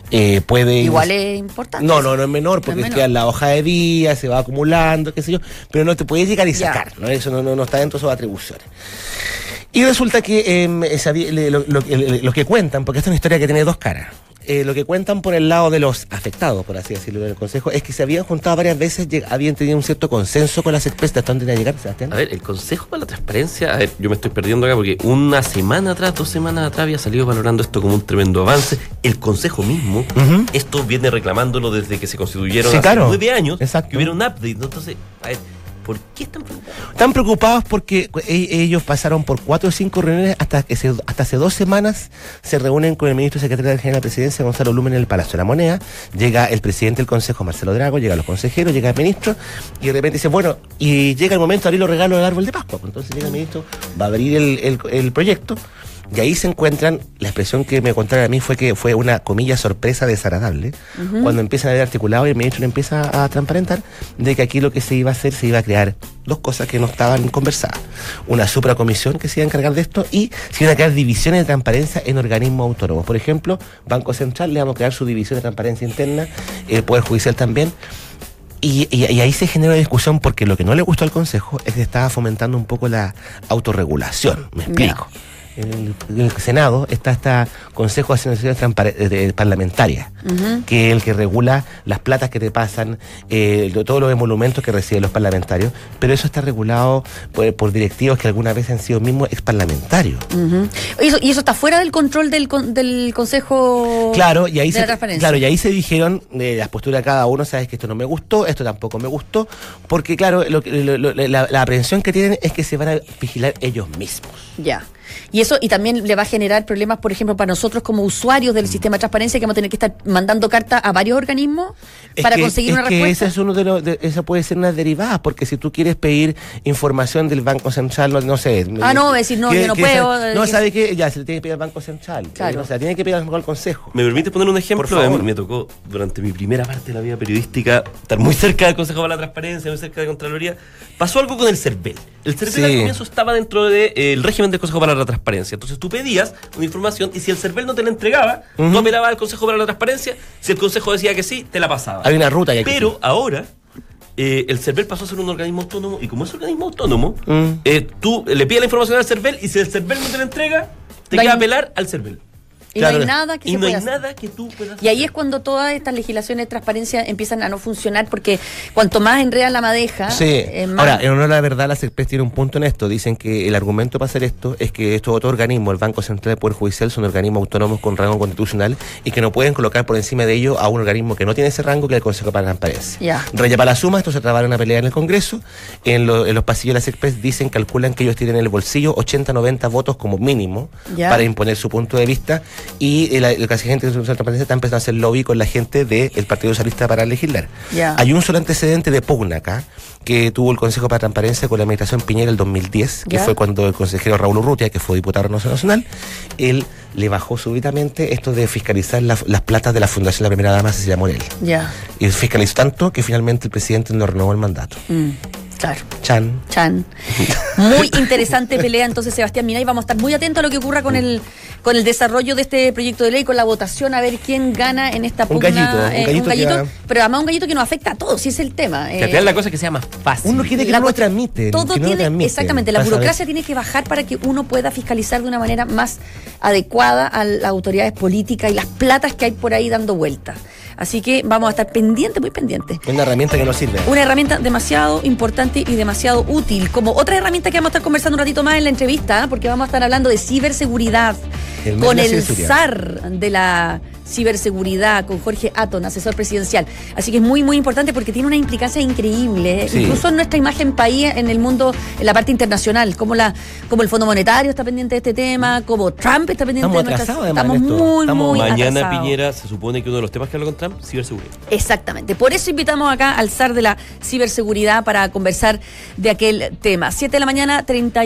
Igual es importante. No es menor, porque queda en la hoja de día, se va acumulando, qué sé yo, pero no te puedes llegar y sacar, ¿no? Eso no está dentro de sus atribuciones. Y resulta que lo que cuentan, porque esta es una historia que tiene 2 caras, lo que cuentan por el lado de los afectados, por así decirlo, del Consejo, es que se habían juntado varias veces, habían tenido un cierto consenso con las expresas. ¿Hasta dónde iba a llegar, Sebastián? A ver, el Consejo para la Transparencia, yo me estoy perdiendo acá porque 2 semanas atrás había salido valorando esto como un tremendo avance. El Consejo mismo, esto viene reclamándolo desde que se constituyeron hace 9 años, que hubiera un update. Entonces, a ver, ¿por qué están preocupados? Están preocupados porque ellos pasaron por 4 o 5 reuniones hasta hace 2 semanas se reúnen con el ministro secretario general de la Presidencia, Gonzalo Blumel, en el Palacio de la Moneda. Llega el presidente del Consejo, Marcelo Drago, llegan los consejeros, llega el ministro y de repente dice, bueno, y llega el momento de abrir los regalos del árbol de Pascua. Entonces llega el ministro, va a abrir el proyecto. Y ahí se encuentran, la expresión que me contaron a mí fue que fue una, comilla, sorpresa desagradable, cuando empiezan a ver articulado y el ministro le empieza a transparentar de que aquí lo que se iba a hacer, se iba a crear 2 cosas que no estaban conversadas. Una supracomisión que se iba a encargar de esto y se iban a crear divisiones de transparencia en organismos autónomos. Por ejemplo, Banco Central, le vamos a crear su división de transparencia interna, el Poder Judicial también. Y ahí se generó una discusión porque lo que no le gustó al Consejo es que estaba fomentando un poco la autorregulación. Me explico. En el Senado está este Consejo de Asociaciones Parlamentarias, que es el que regula las platas que te pasan, todos los emolumentos que reciben los parlamentarios, pero eso está regulado por directivos que alguna vez han sido mismos exparlamentarios. ¿Y eso está fuera del control del Consejo de la Transparencia? Claro, y ahí se dijeron las posturas de cada uno, sabes que esto no me gustó, esto tampoco me gustó, porque claro, la aprehensión que tienen es que se van a vigilar ellos mismos. Ya. Y también le va a generar problemas, por ejemplo, para nosotros como usuarios del sistema de transparencia, que vamos a tener que estar mandando cartas a varios organismos para conseguir una respuesta. Esa puede ser una derivada, porque si tú quieres pedir información del Banco Central, no sé. Decir, no, yo no puedo. No, ¿sabe qué? Ya, se le tiene que pedir al Banco Central. Claro. O sea, tiene que pedir al Consejo. ¿Me permite poner un ejemplo? Por favor. Me tocó, durante mi primera parte de la vida periodística, estar muy cerca del Consejo para la Transparencia, muy cerca de la Contraloría. Pasó algo con el CERVEL. El CERVEL al comienzo estaba dentro del régimen del Consejo para la Transparencia. Entonces tú pedías una información y si el CERVEL no te la entregaba, tú apelabas al Consejo para la Transparencia. Si el Consejo decía que sí, te la pasaba. Hay una ruta que hay. Pero ahora el CERVEL pasó a ser un organismo autónomo y como es un organismo autónomo, tú le pides la información al CERVEL y si el CERVEL no te la entrega, te queda apelar al CERVEL. Y claro, no hay nada que y se no hay pueda hacer. nada que tú puedas hacer. Y ahí es cuando todas estas legislaciones de transparencia empiezan a no funcionar, porque cuanto más enredan la madeja, sí. más... Ahora, en honor a la verdad, la CERPES tiene un punto en esto. Dicen que el argumento para hacer esto es que estos otros organismos, el Banco Central del Poder Judicial, son organismos autónomos con rango constitucional y que no pueden colocar por encima de ellos a un organismo que no tiene ese rango, que es el Consejo para la Transparencia. Ya. Raya para la suma, esto se trabaron a pelear en el Congreso. En los pasillos de la CERPES calculan que ellos tienen en el bolsillo 80-90 votos como mínimo para imponer su punto de vista, y el presidente de la Transparencia está empezando a hacer lobby con la gente del Partido Socialista para legislar. Hay un solo antecedente de pugna acá que tuvo el Consejo para la Transparencia con la administración Piñera el 2010, que fue cuando el consejero Raúl Urrutia, que fue diputado nacional, él le bajó súbitamente esto de fiscalizar las platas de la Fundación de la Primera Dama Cecilia Morel. Y fiscalizó tanto que finalmente el presidente no renovó el mandato. Claro. Chan. Muy interesante pelea entonces, Sebastián Mina, y vamos a estar muy atentos a lo que ocurra con el desarrollo de este proyecto de ley, con la votación, a ver quién gana en esta pugna. Un gallito, pero además un gallito que nos afecta a todos, si es el tema. Que al final la cosa es que sea más fácil. Uno quiere que no lo tramite. Todo tiene, exactamente, la burocracia tiene que bajar para que uno pueda fiscalizar de una manera más adecuada a las autoridades políticas y las platas que hay por ahí dando vueltas. Así que vamos a estar pendientes, muy pendientes. Una herramienta que nos sirve. Una herramienta demasiado importante y demasiado útil. Como otra herramienta que vamos a estar conversando un ratito más en la entrevista, porque vamos a estar hablando de ciberseguridad con el zar de la ciberseguridad, con Jorge Atton, asesor presidencial. Así que es muy, muy importante porque tiene una implicancia increíble, incluso en nuestra imagen país, en el mundo, en la parte internacional, como el Fondo Monetario está pendiente de este tema, como Trump está pendiente de nuestra... Estamos muy mañana atrasados. Piñera se supone que uno de los temas que habla con Trump, ciberseguridad. Exactamente, por eso invitamos acá al zar de la ciberseguridad para conversar de aquel tema. 7 de la mañana,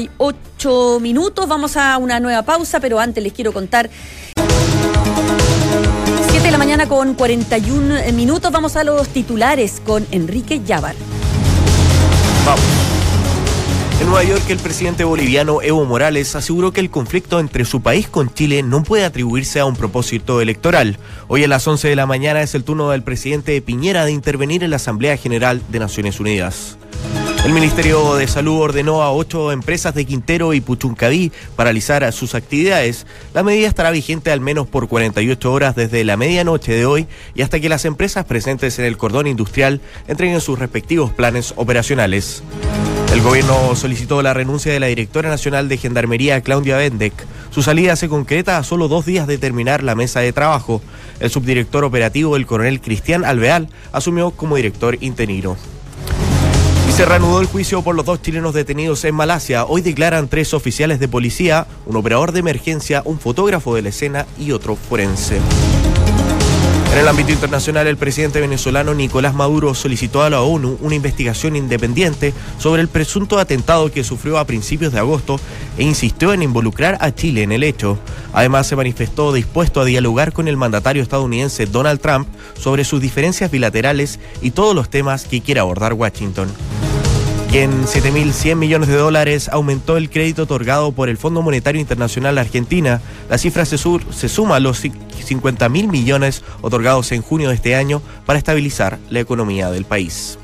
38 minutos, vamos a una nueva pausa, pero antes les quiero contar... 7 de la mañana con 41 minutos, vamos a los titulares con Enrique Llávar. Vamos. En Nueva York, el presidente boliviano Evo Morales aseguró que el conflicto entre su país con Chile no puede atribuirse a un propósito electoral. Hoy a las 11 de la mañana es el turno del presidente Piñera de intervenir en la Asamblea General de Naciones Unidas. El Ministerio de Salud ordenó a 8 empresas de Quintero y Puchuncaví paralizar sus actividades. La medida estará vigente al menos por 48 horas desde la medianoche de hoy y hasta que las empresas presentes en el cordón industrial entreguen sus respectivos planes operacionales. El gobierno solicitó la renuncia de la directora nacional de Gendarmería, Claudia Bendek. Su salida se concreta a solo 2 días de terminar la mesa de trabajo. El subdirector operativo, el coronel Cristian Alvear, asumió como director interino. Se reanudó el juicio por los 2 chilenos detenidos en Malasia. Hoy declaran 3 oficiales de policía, un operador de emergencia, un fotógrafo de la escena y otro forense. En el ámbito internacional, el presidente venezolano Nicolás Maduro solicitó a la ONU una investigación independiente sobre el presunto atentado que sufrió a principios de agosto e insistió en involucrar a Chile en el hecho. Además, se manifestó dispuesto a dialogar con el mandatario estadounidense Donald Trump sobre sus diferencias bilaterales y todos los temas que quiera abordar Washington. Y en $7.100 millones aumentó el crédito otorgado por el Fondo Monetario Internacional a Argentina. La cifra se suma a los 50.000 millones otorgados en junio de este año para estabilizar la economía del país.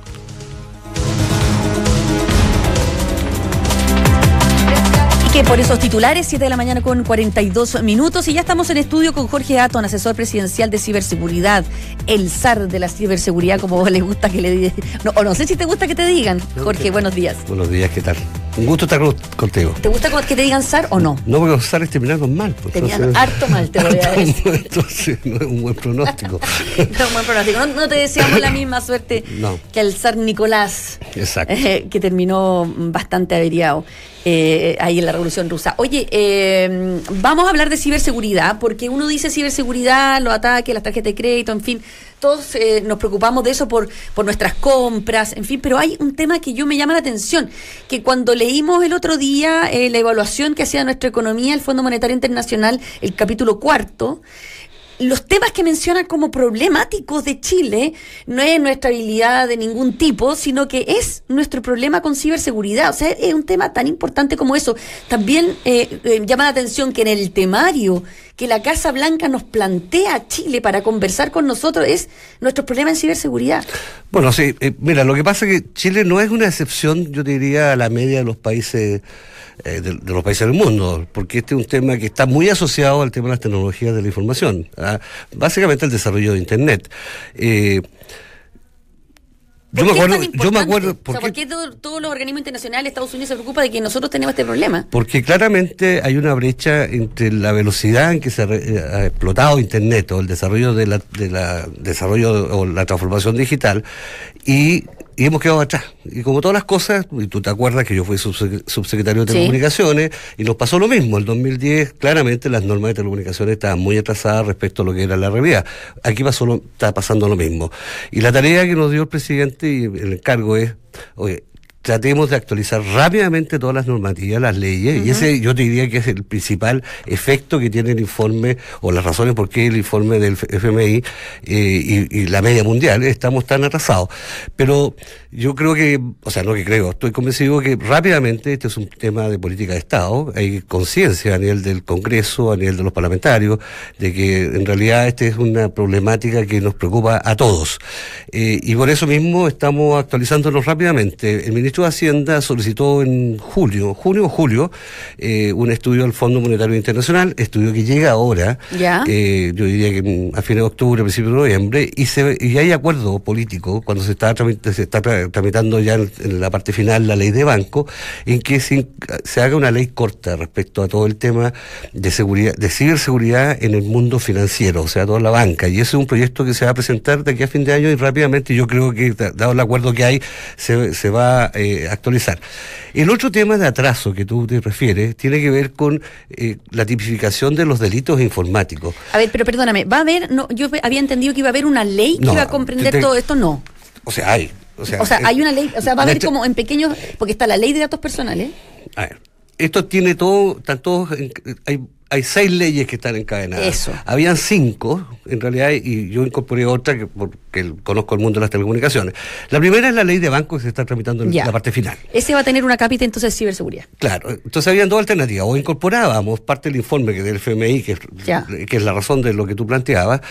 Que por esos titulares, 7 de la mañana con 42 minutos, y ya estamos en estudio con Jorge Atton, asesor presidencial de ciberseguridad, el zar de la ciberseguridad, como les gusta que le digan. No sé si te gusta que te digan. Jorge, buenos días. Buenos días, ¿qué tal? Un gusto estar contigo. ¿Te gusta que te digan zar o no? No, porque los zares terminaron mal. Pues, terminaron harto mal, te voy a decir. Entonces no es un buen pronóstico. No es un buen pronóstico. No te deseamos la misma suerte que al zar Nicolás. Exacto. Que terminó bastante averiado. Ahí en la Revolución Rusa. Oye, vamos a hablar de ciberseguridad, porque uno dice ciberseguridad, los ataques, las tarjetas de crédito, en fin, todos nos preocupamos de eso por nuestras compras, en fin, pero hay un tema que me llama la atención, que cuando leímos el otro día la evaluación que hacía nuestra economía, el Fondo Monetario Internacional, el capítulo 4, los temas que mencionan como problemáticos de Chile no es nuestra habilidad de ningún tipo, sino que es nuestro problema con ciberseguridad. O sea, es un tema tan importante como eso. También llama la atención que en el temario que la Casa Blanca nos plantea a Chile para conversar con nosotros es nuestro problema en ciberseguridad. Bueno, sí, mira, lo que pasa es que Chile no es una excepción, yo diría, a la media de los países de los países del mundo, porque este es un tema que está muy asociado al tema de las tecnologías de la información, básicamente el desarrollo de Internet. Yo me acuerdo, ¿por qué todos los organismos internacionales, Estados Unidos, se preocupa de que nosotros tenemos este problema? Porque claramente hay una brecha entre la velocidad en que se ha explotado Internet o el desarrollo de desarrollo o la transformación digital y hemos quedado atrás. Y como todas las cosas, y tú te acuerdas que yo fui subsecretario de Telecomunicaciones, y nos pasó lo mismo. En 2010, claramente las normas de telecomunicaciones estaban muy atrasadas respecto a lo que era la realidad. Aquí está pasando lo mismo. Y la tarea que nos dio el presidente y el encargo es, oye, tratemos de actualizar rápidamente todas las normativas, las leyes, y ese yo te diría que es el principal efecto que tiene el informe, o las razones por qué el informe del FMI y la media mundial estamos tan atrasados. Pero yo creo que, estoy convencido que rápidamente este es un tema de política de Estado, hay conciencia a nivel del Congreso, a nivel de los parlamentarios, de que en realidad esta es una problemática que nos preocupa a todos. Y por eso mismo estamos actualizándonos rápidamente. El ministro de Hacienda solicitó en junio o julio, un estudio del Fondo Monetario Internacional, estudio que llega ahora, yo diría que a fines de octubre, principios de noviembre, y hay acuerdo político cuando se está tramitando ya en la parte final la ley de banco, en que se haga una ley corta respecto a todo el tema de seguridad, de ciberseguridad en el mundo financiero, o sea, toda la banca, y ese es un proyecto que se va a presentar de aquí a fin de año y rápidamente yo creo que, dado el acuerdo que hay, se va a actualizar. El otro tema de atraso que tú te refieres tiene que ver con la tipificación de los delitos informáticos. A ver, pero perdóname, ¿va a haber, yo había entendido que iba a haber una ley que iba a comprender todo esto? No. O sea, hay. O sea, hay una ley, o sea, va a haber como en pequeños, porque está la ley de datos personales. A ver, esto tiene todo, hay 6 leyes que están encadenadas. Eso. Habían 5, en realidad, y yo incorporé otra porque conozco el mundo de las telecomunicaciones. La primera es la ley de banco que se está tramitando en la parte final. Ese va a tener una cápita entonces de ciberseguridad. Claro, entonces habían 2 alternativas. O incorporábamos parte del informe que del FMI, que es la razón de lo que tú planteabas,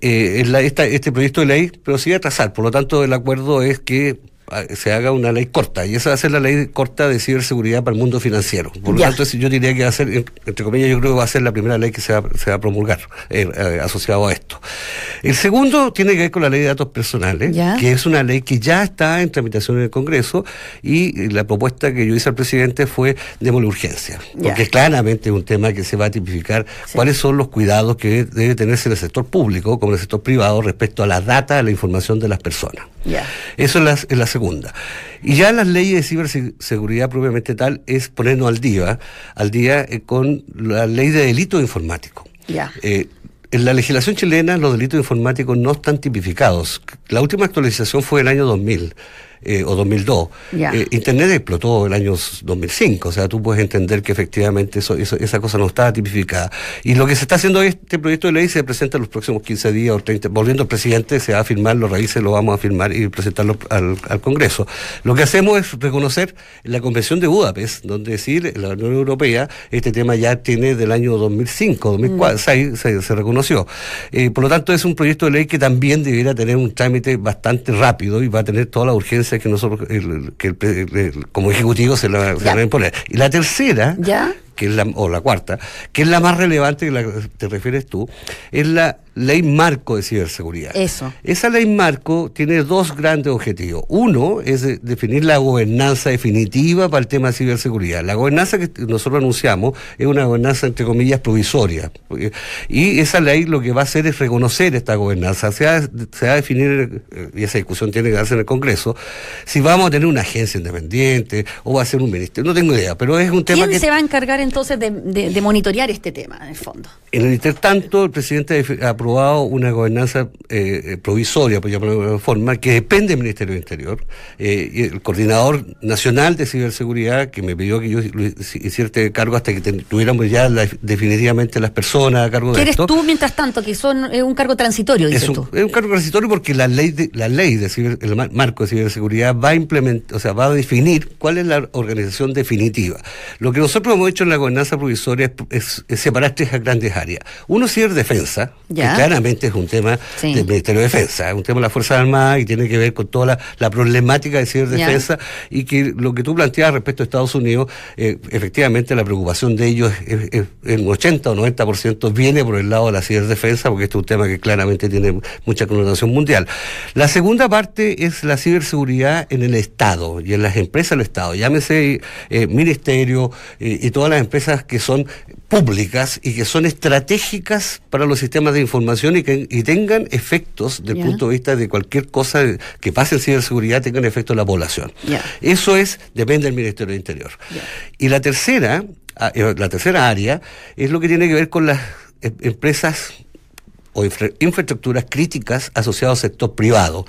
este proyecto de ley, pero sigue atrasar. Por lo tanto, el acuerdo es que se haga una ley corta, y esa va a ser la ley corta de ciberseguridad para el mundo financiero. Por lo tanto, yo diría que va a ser, entre comillas, yo creo que va a ser la primera ley que se va a promulgar asociado a esto. El segundo tiene que ver con la ley de datos personales, que es una ley que ya está en tramitación en el Congreso, y la propuesta que yo hice al presidente fue démosle urgencia, porque claramente es un tema que se va a tipificar cuáles son los cuidados que debe tenerse en el sector público como en el sector privado respecto a la data, a la información de las personas. Eso es la segunda. Y ya las leyes de ciberseguridad propiamente tal es ponernos al día con la ley de delitos informáticos. En la legislación chilena los delitos informáticos no están tipificados. La última actualización fue el año 2000. O 2002. Internet explotó el año 2005, o sea, tú puedes entender que efectivamente esa cosa no estaba tipificada. Y lo que se está haciendo es, este proyecto de ley se presenta en los próximos 15 días o 30, volviendo al presidente, se va a firmar, lo revise, lo vamos a firmar y presentarlo al Congreso. Lo que hacemos es reconocer la Convención de Budapest, donde decir, la Unión Europea, este tema ya tiene del año 2005, 2006, se reconoció. Por lo tanto, es un proyecto de ley que también debería tener un trámite bastante rápido y va a tener toda la urgencia que nosotros como ejecutivos se la van a imponer. Y la tercera, que es la cuarta, que es la más relevante que la que te refieres tú, es la ley marco de ciberseguridad. Esa ley marco tiene 2 grandes objetivos. Uno es definir la gobernanza definitiva para el tema de ciberseguridad. La gobernanza que nosotros anunciamos es una gobernanza, entre comillas, provisoria. Y esa ley lo que va a hacer es reconocer esta gobernanza. Se va a definir, y esa discusión tiene que darse en el Congreso, si vamos a tener una agencia independiente o va a ser un ministerio. No tengo idea, pero es un tema ¿Quién se va a encargar entonces de monitorear este tema, en el fondo? En el intertanto, el presidente ha aprobado una gobernanza provisoria, por llamarlo de alguna forma, que depende del Ministerio del Interior. Y el coordinador nacional de ciberseguridad, que me pidió que yo hiciera este cargo hasta que tuviéramos ya definitivamente las personas a cargo de esto. ¿Qué eres tú, mientras tanto, que son un cargo transitorio, dices tú? Es un cargo transitorio porque el marco de ciberseguridad va a implementar, o sea, va a definir cuál es la organización definitiva. Lo que nosotros hemos hecho en la gobernanza provisoria es separar tres grandes áreas. Uno, ciberdefensa, que claramente es un tema del Ministerio de Defensa, es un tema de las Fuerzas Armadas y tiene que ver con toda la problemática de ciberdefensa, y que lo que tú planteabas respecto a Estados Unidos, efectivamente la preocupación de ellos en 80 o 90% viene por el lado de la ciberdefensa, porque este es un tema que claramente tiene mucha connotación mundial. La segunda parte es la ciberseguridad en el Estado y en las empresas del Estado, llámese ministerio y todas las empresas que son públicas y que son estratégicas para los sistemas de información y tengan efectos desde el punto de vista de cualquier cosa que pase en ciberseguridad, tengan efecto en la población. Eso depende del Ministerio del Interior. Y la tercera área es lo que tiene que ver con las empresas o infraestructuras críticas asociadas al sector privado.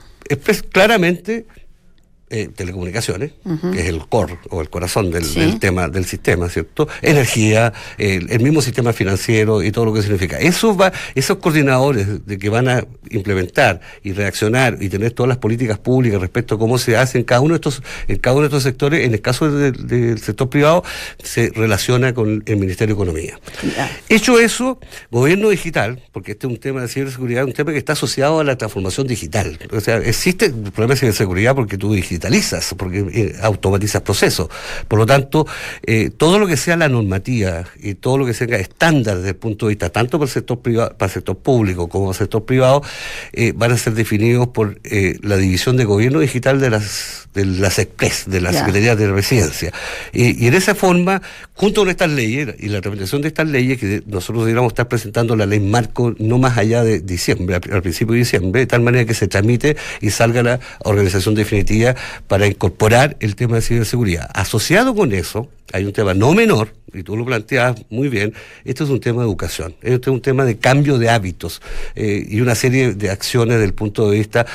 Claramente telecomunicaciones, que es el core o el corazón del tema del sistema, ¿cierto? Energía, el mismo sistema financiero y todo lo que significa. Esos coordinadores de que van a implementar y reaccionar y tener todas las políticas públicas respecto a cómo se hace en cada uno de estos sectores, en el caso del sector privado, se relaciona con el Ministerio de Economía. Hecho eso, gobierno digital, porque este es un tema de ciberseguridad, un tema que está asociado a la transformación digital. O sea, existe el problema de ciberseguridad porque tú digitalizas, porque automatizas procesos. Por lo tanto, todo lo que sea la normativa y todo lo que sea estándar desde el punto de vista tanto para el sector privado, para el sector público como para el sector privado, van a ser definidos por la División de Gobierno Digital de las SECPRES, de la Secretaría de la Presidencia. Y en esa forma, junto con estas leyes y la tramitación de estas leyes, que nosotros deberíamos estar presentando la ley marco no más allá de diciembre, al principio de diciembre, de tal manera que se tramite y salga la organización definitiva para incorporar el tema de ciberseguridad. Asociado con eso, hay un tema no menor, y tú lo planteas muy bien, esto es un tema de educación, esto es un tema de cambio de hábitos y una serie de acciones desde el punto de vista,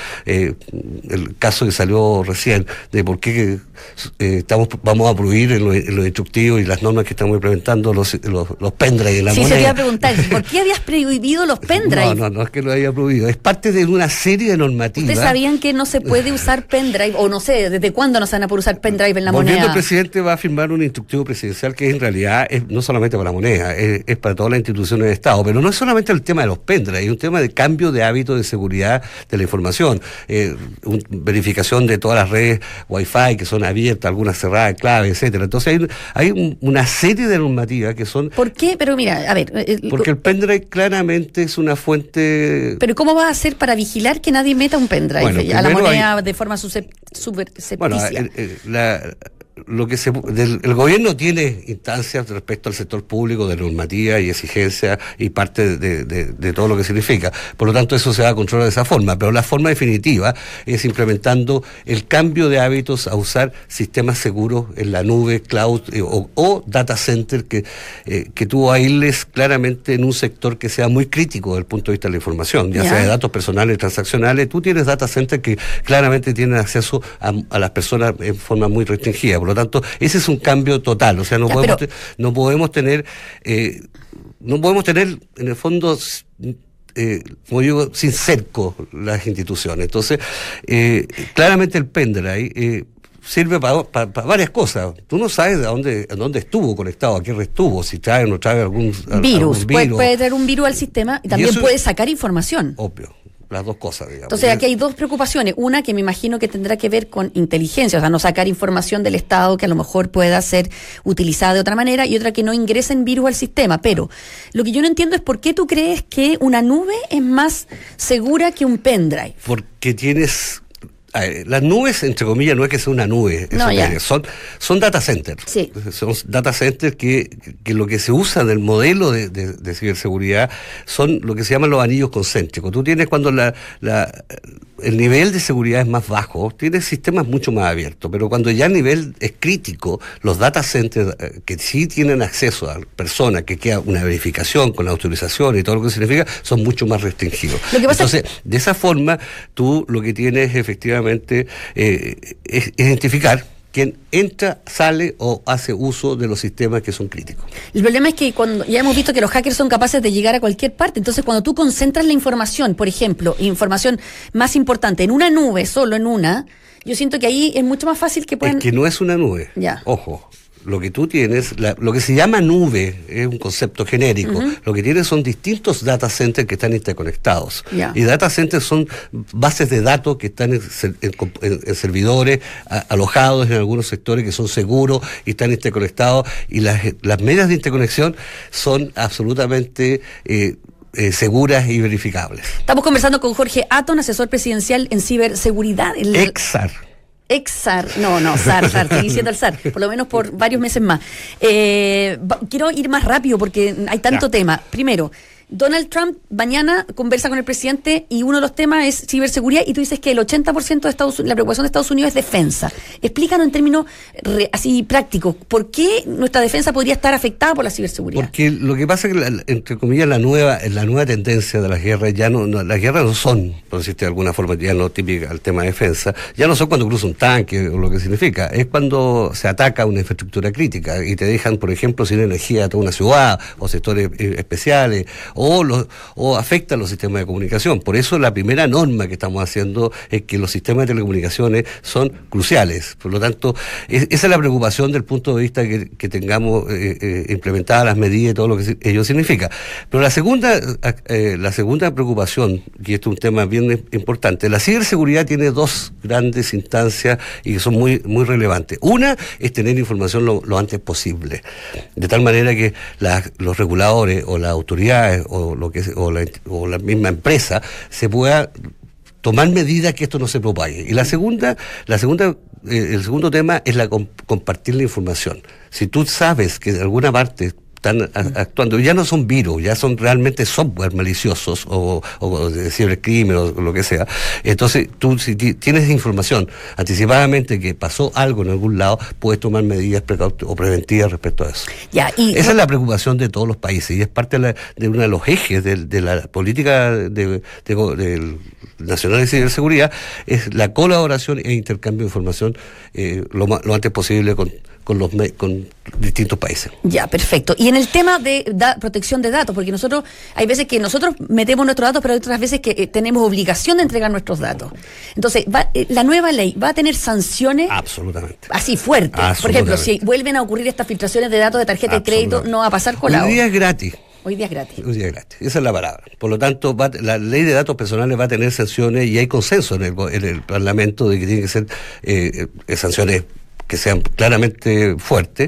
el caso que salió recién, de por qué vamos a prohibir en lo instructivo y las normas que estamos implementando los pendrive en la moneda. Sí, se te iba a preguntar, ¿por qué habías prohibido los pendrive? No es que lo haya prohibido, es parte de una serie de normativas. ¿Ustedes sabían que no se puede usar pendrive, o no sé, desde cuándo no se van a poder usar pendrive en la moneda? El presidente va a firmar un instructivo presidencial que en realidad es no solamente para la moneda, es para todas las instituciones de Estado, pero no es solamente el tema de los pendrive, es un tema de cambio de hábitos de seguridad de la información, verificación de todas las redes Wi-Fi que son abiertas, algunas cerradas, claves, etcétera. Entonces hay una serie de normativas que son... ¿Por qué? Pero mira, a ver... porque el pendrive claramente es una fuente... Pero ¿cómo va a hacer para vigilar que nadie meta un pendrive a la moneda de forma suscepticia? Bueno, el gobierno tiene instancias respecto al sector público de normativa y exigencia y parte de todo lo que significa. Por lo tanto, eso se va a controlar de esa forma. Pero la forma definitiva es implementando el cambio de hábitos a usar sistemas seguros en la nube, cloud o data center que tú aísles claramente en un sector que sea muy crítico desde el punto de vista de la información, ya sea de datos personales, transaccionales. Tú tienes data center que claramente tienen acceso a las personas en forma muy restringida. Por lo tanto, ese es un cambio total. O sea, no podemos tener en el fondo, como digo, sin cerco las instituciones. Entonces, claramente el pendrive sirve para varias cosas. Tú no sabes a dónde estuvo conectado, a qué red estuvo, si trae o no trae algún virus. Puede traer un virus al sistema y también puede sacar información. Obvio. Las dos cosas, digamos. Entonces aquí hay dos preocupaciones. Una que me imagino que tendrá que ver con inteligencia, o sea, no sacar información del Estado que a lo mejor pueda ser utilizada de otra manera, y otra que no ingresen virus al sistema. Pero lo que yo no entiendo es por qué tú crees que una nube es más segura que un pendrive. Porque tienes Las nubes, entre comillas, no es que sea una nube, son data centers. Sí. Son data centers que lo que se usa del modelo de ciberseguridad son lo que se llaman los anillos concéntricos. Tú tienes cuando el nivel de seguridad es más bajo, tienes sistemas mucho más abiertos, pero cuando ya el nivel es crítico, los data centers que sí tienen acceso a personas, que queda una verificación con la autorización y todo lo que significa, son mucho más restringidos. Entonces, de esa forma, tú lo que tienes efectivamente es identificar quién entra, sale o hace uso de los sistemas que son críticos. El problema es que cuando ya hemos visto que los hackers son capaces de llegar a cualquier parte, entonces cuando tú concentras la información, por ejemplo, información más importante en una nube, solo en una, yo siento que ahí es mucho más fácil que puedan... Es que no es una nube. Ya. Ojo. Lo que tú tienes, lo que se llama nube, es un concepto genérico. Lo que tienes son distintos data centers que están interconectados. Y data centers son bases de datos que están en servidores alojados en algunos sectores que son seguros y están interconectados. Y las medidas de interconexión son absolutamente... seguras y verificables. Estamos conversando con Jorge Atton, asesor presidencial en ciberseguridad. SAR, estoy diciendo el SAR, por lo menos por varios meses más. Quiero ir más rápido porque hay tanto tema. Primero, Donald Trump mañana conversa con el presidente y uno de los temas es ciberseguridad y tú dices que el 80% de la preocupación de Estados Unidos es defensa. Explícanos en términos así prácticos, ¿por qué nuestra defensa podría estar afectada por la ciberseguridad? Porque lo que pasa es que, entre comillas, la nueva tendencia de las guerras las guerras no son, por decirte de alguna forma, ya no típica el tema de defensa, ya no son cuando cruza un tanque o lo que significa, es cuando se ataca una infraestructura crítica y te dejan, por ejemplo, sin energía a toda una ciudad o sectores especiales, o afecta a los sistemas de comunicación. Por eso la primera norma que estamos haciendo es que los sistemas de telecomunicaciones son cruciales. Por lo tanto, esa es la preocupación del punto de vista que tengamos implementadas las medidas y todo lo que ello significa. Pero la segunda preocupación, y esto es un tema bien importante, la ciberseguridad tiene dos grandes instancias y que son muy, muy relevantes. Una es tener información lo antes posible, de tal manera que los reguladores o las autoridades o la misma empresa se pueda tomar medidas que esto no se propague. Y el segundo tema es compartir la información. Si tú sabes que de alguna parte están actuando, ya no son virus, ya son realmente software maliciosos o de cibercrimen o lo que sea. Entonces, tú si tienes información anticipadamente que pasó algo en algún lado, puedes tomar medidas o preventivas respecto a eso. Esa es la preocupación de todos los países y es parte de uno de los ejes de la política nacional de ciberseguridad, es la colaboración e intercambio de información lo antes posible con distintos países. Ya, perfecto. Y en el tema de protección de datos, porque hay veces que nosotros metemos nuestros datos, pero hay otras veces que tenemos obligación de entregar nuestros datos. Entonces, la nueva ley va a tener sanciones. Absolutamente. Así fuertes. Por ejemplo, si vuelven a ocurrir estas filtraciones de datos de tarjeta de crédito, no va a pasar colado. Hoy día es gratis. Hoy día es gratis. Esa es la palabra. Por lo tanto, la ley de datos personales va a tener sanciones y hay consenso en el Parlamento de que tienen que ser sanciones que sean claramente fuertes,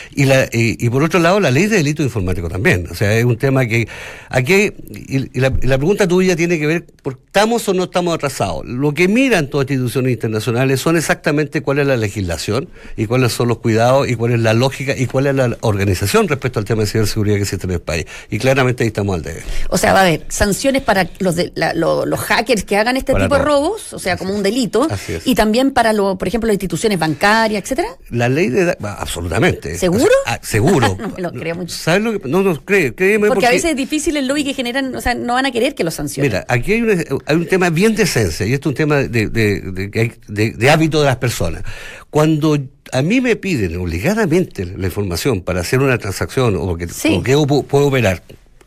y por otro lado la ley de delito informático también. O sea, es un tema que aquí, y la pregunta tuya tiene que ver, ¿estamos o no estamos atrasados? Lo que miran todas las instituciones internacionales son exactamente cuál es la legislación y cuáles son los cuidados y cuál es la lógica y cuál es la organización respecto al tema de ciberseguridad que existe en el país. Y claramente ahí estamos al debe. O sea, va a haber sanciones para los hackers que hagan este tipo de robos, o sea, como un delito, y también para, por ejemplo, las instituciones bancarias, etcétera. La ley de absolutamente. ¿Seguro? O sea, seguro. No me lo creo mucho. ¿Sabes lo que? Créeme. Porque a veces es difícil el lobby que generan, o sea, no van a querer que los sancionen. Mira, aquí hay un tema bien de esencia, y esto es un tema de hábito de las personas. Cuando a mí me piden obligadamente la información para hacer una transacción o que puedo operar,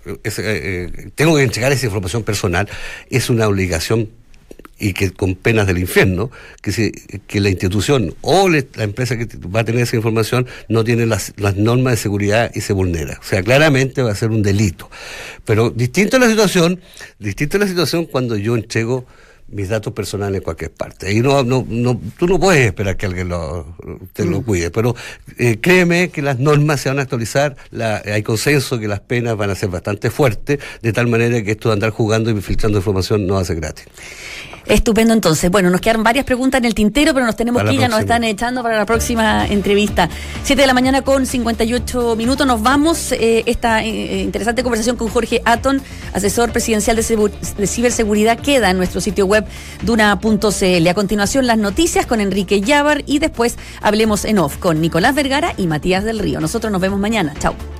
tengo que entregar esa información personal, es una obligación, y que con penas del infierno, que la institución o la empresa que va a tener esa información no tiene las normas de seguridad y se vulnera. O sea, claramente va a ser un delito. Pero distinto a la situación cuando yo entrego mis datos personales en cualquier parte. Y tú no puedes esperar que alguien te lo cuide, pero créeme que las normas se van a actualizar, hay consenso que las penas van a ser bastante fuertes, de tal manera que esto de andar jugando y filtrando información no va a ser gratis. Estupendo, entonces. Bueno, nos quedan varias preguntas en el tintero, pero nos tenemos que ir, ya nos están echando para la próxima entrevista. 7:00 con 58 minutos. Nos vamos. Esta interesante conversación con Jorge Atton, asesor presidencial de ciberseguridad, queda en nuestro sitio web duna.cl. A continuación, las noticias con Enrique Llávar y después hablemos en off con Nicolás Vergara y Matías del Río. Nosotros nos vemos mañana. Chao.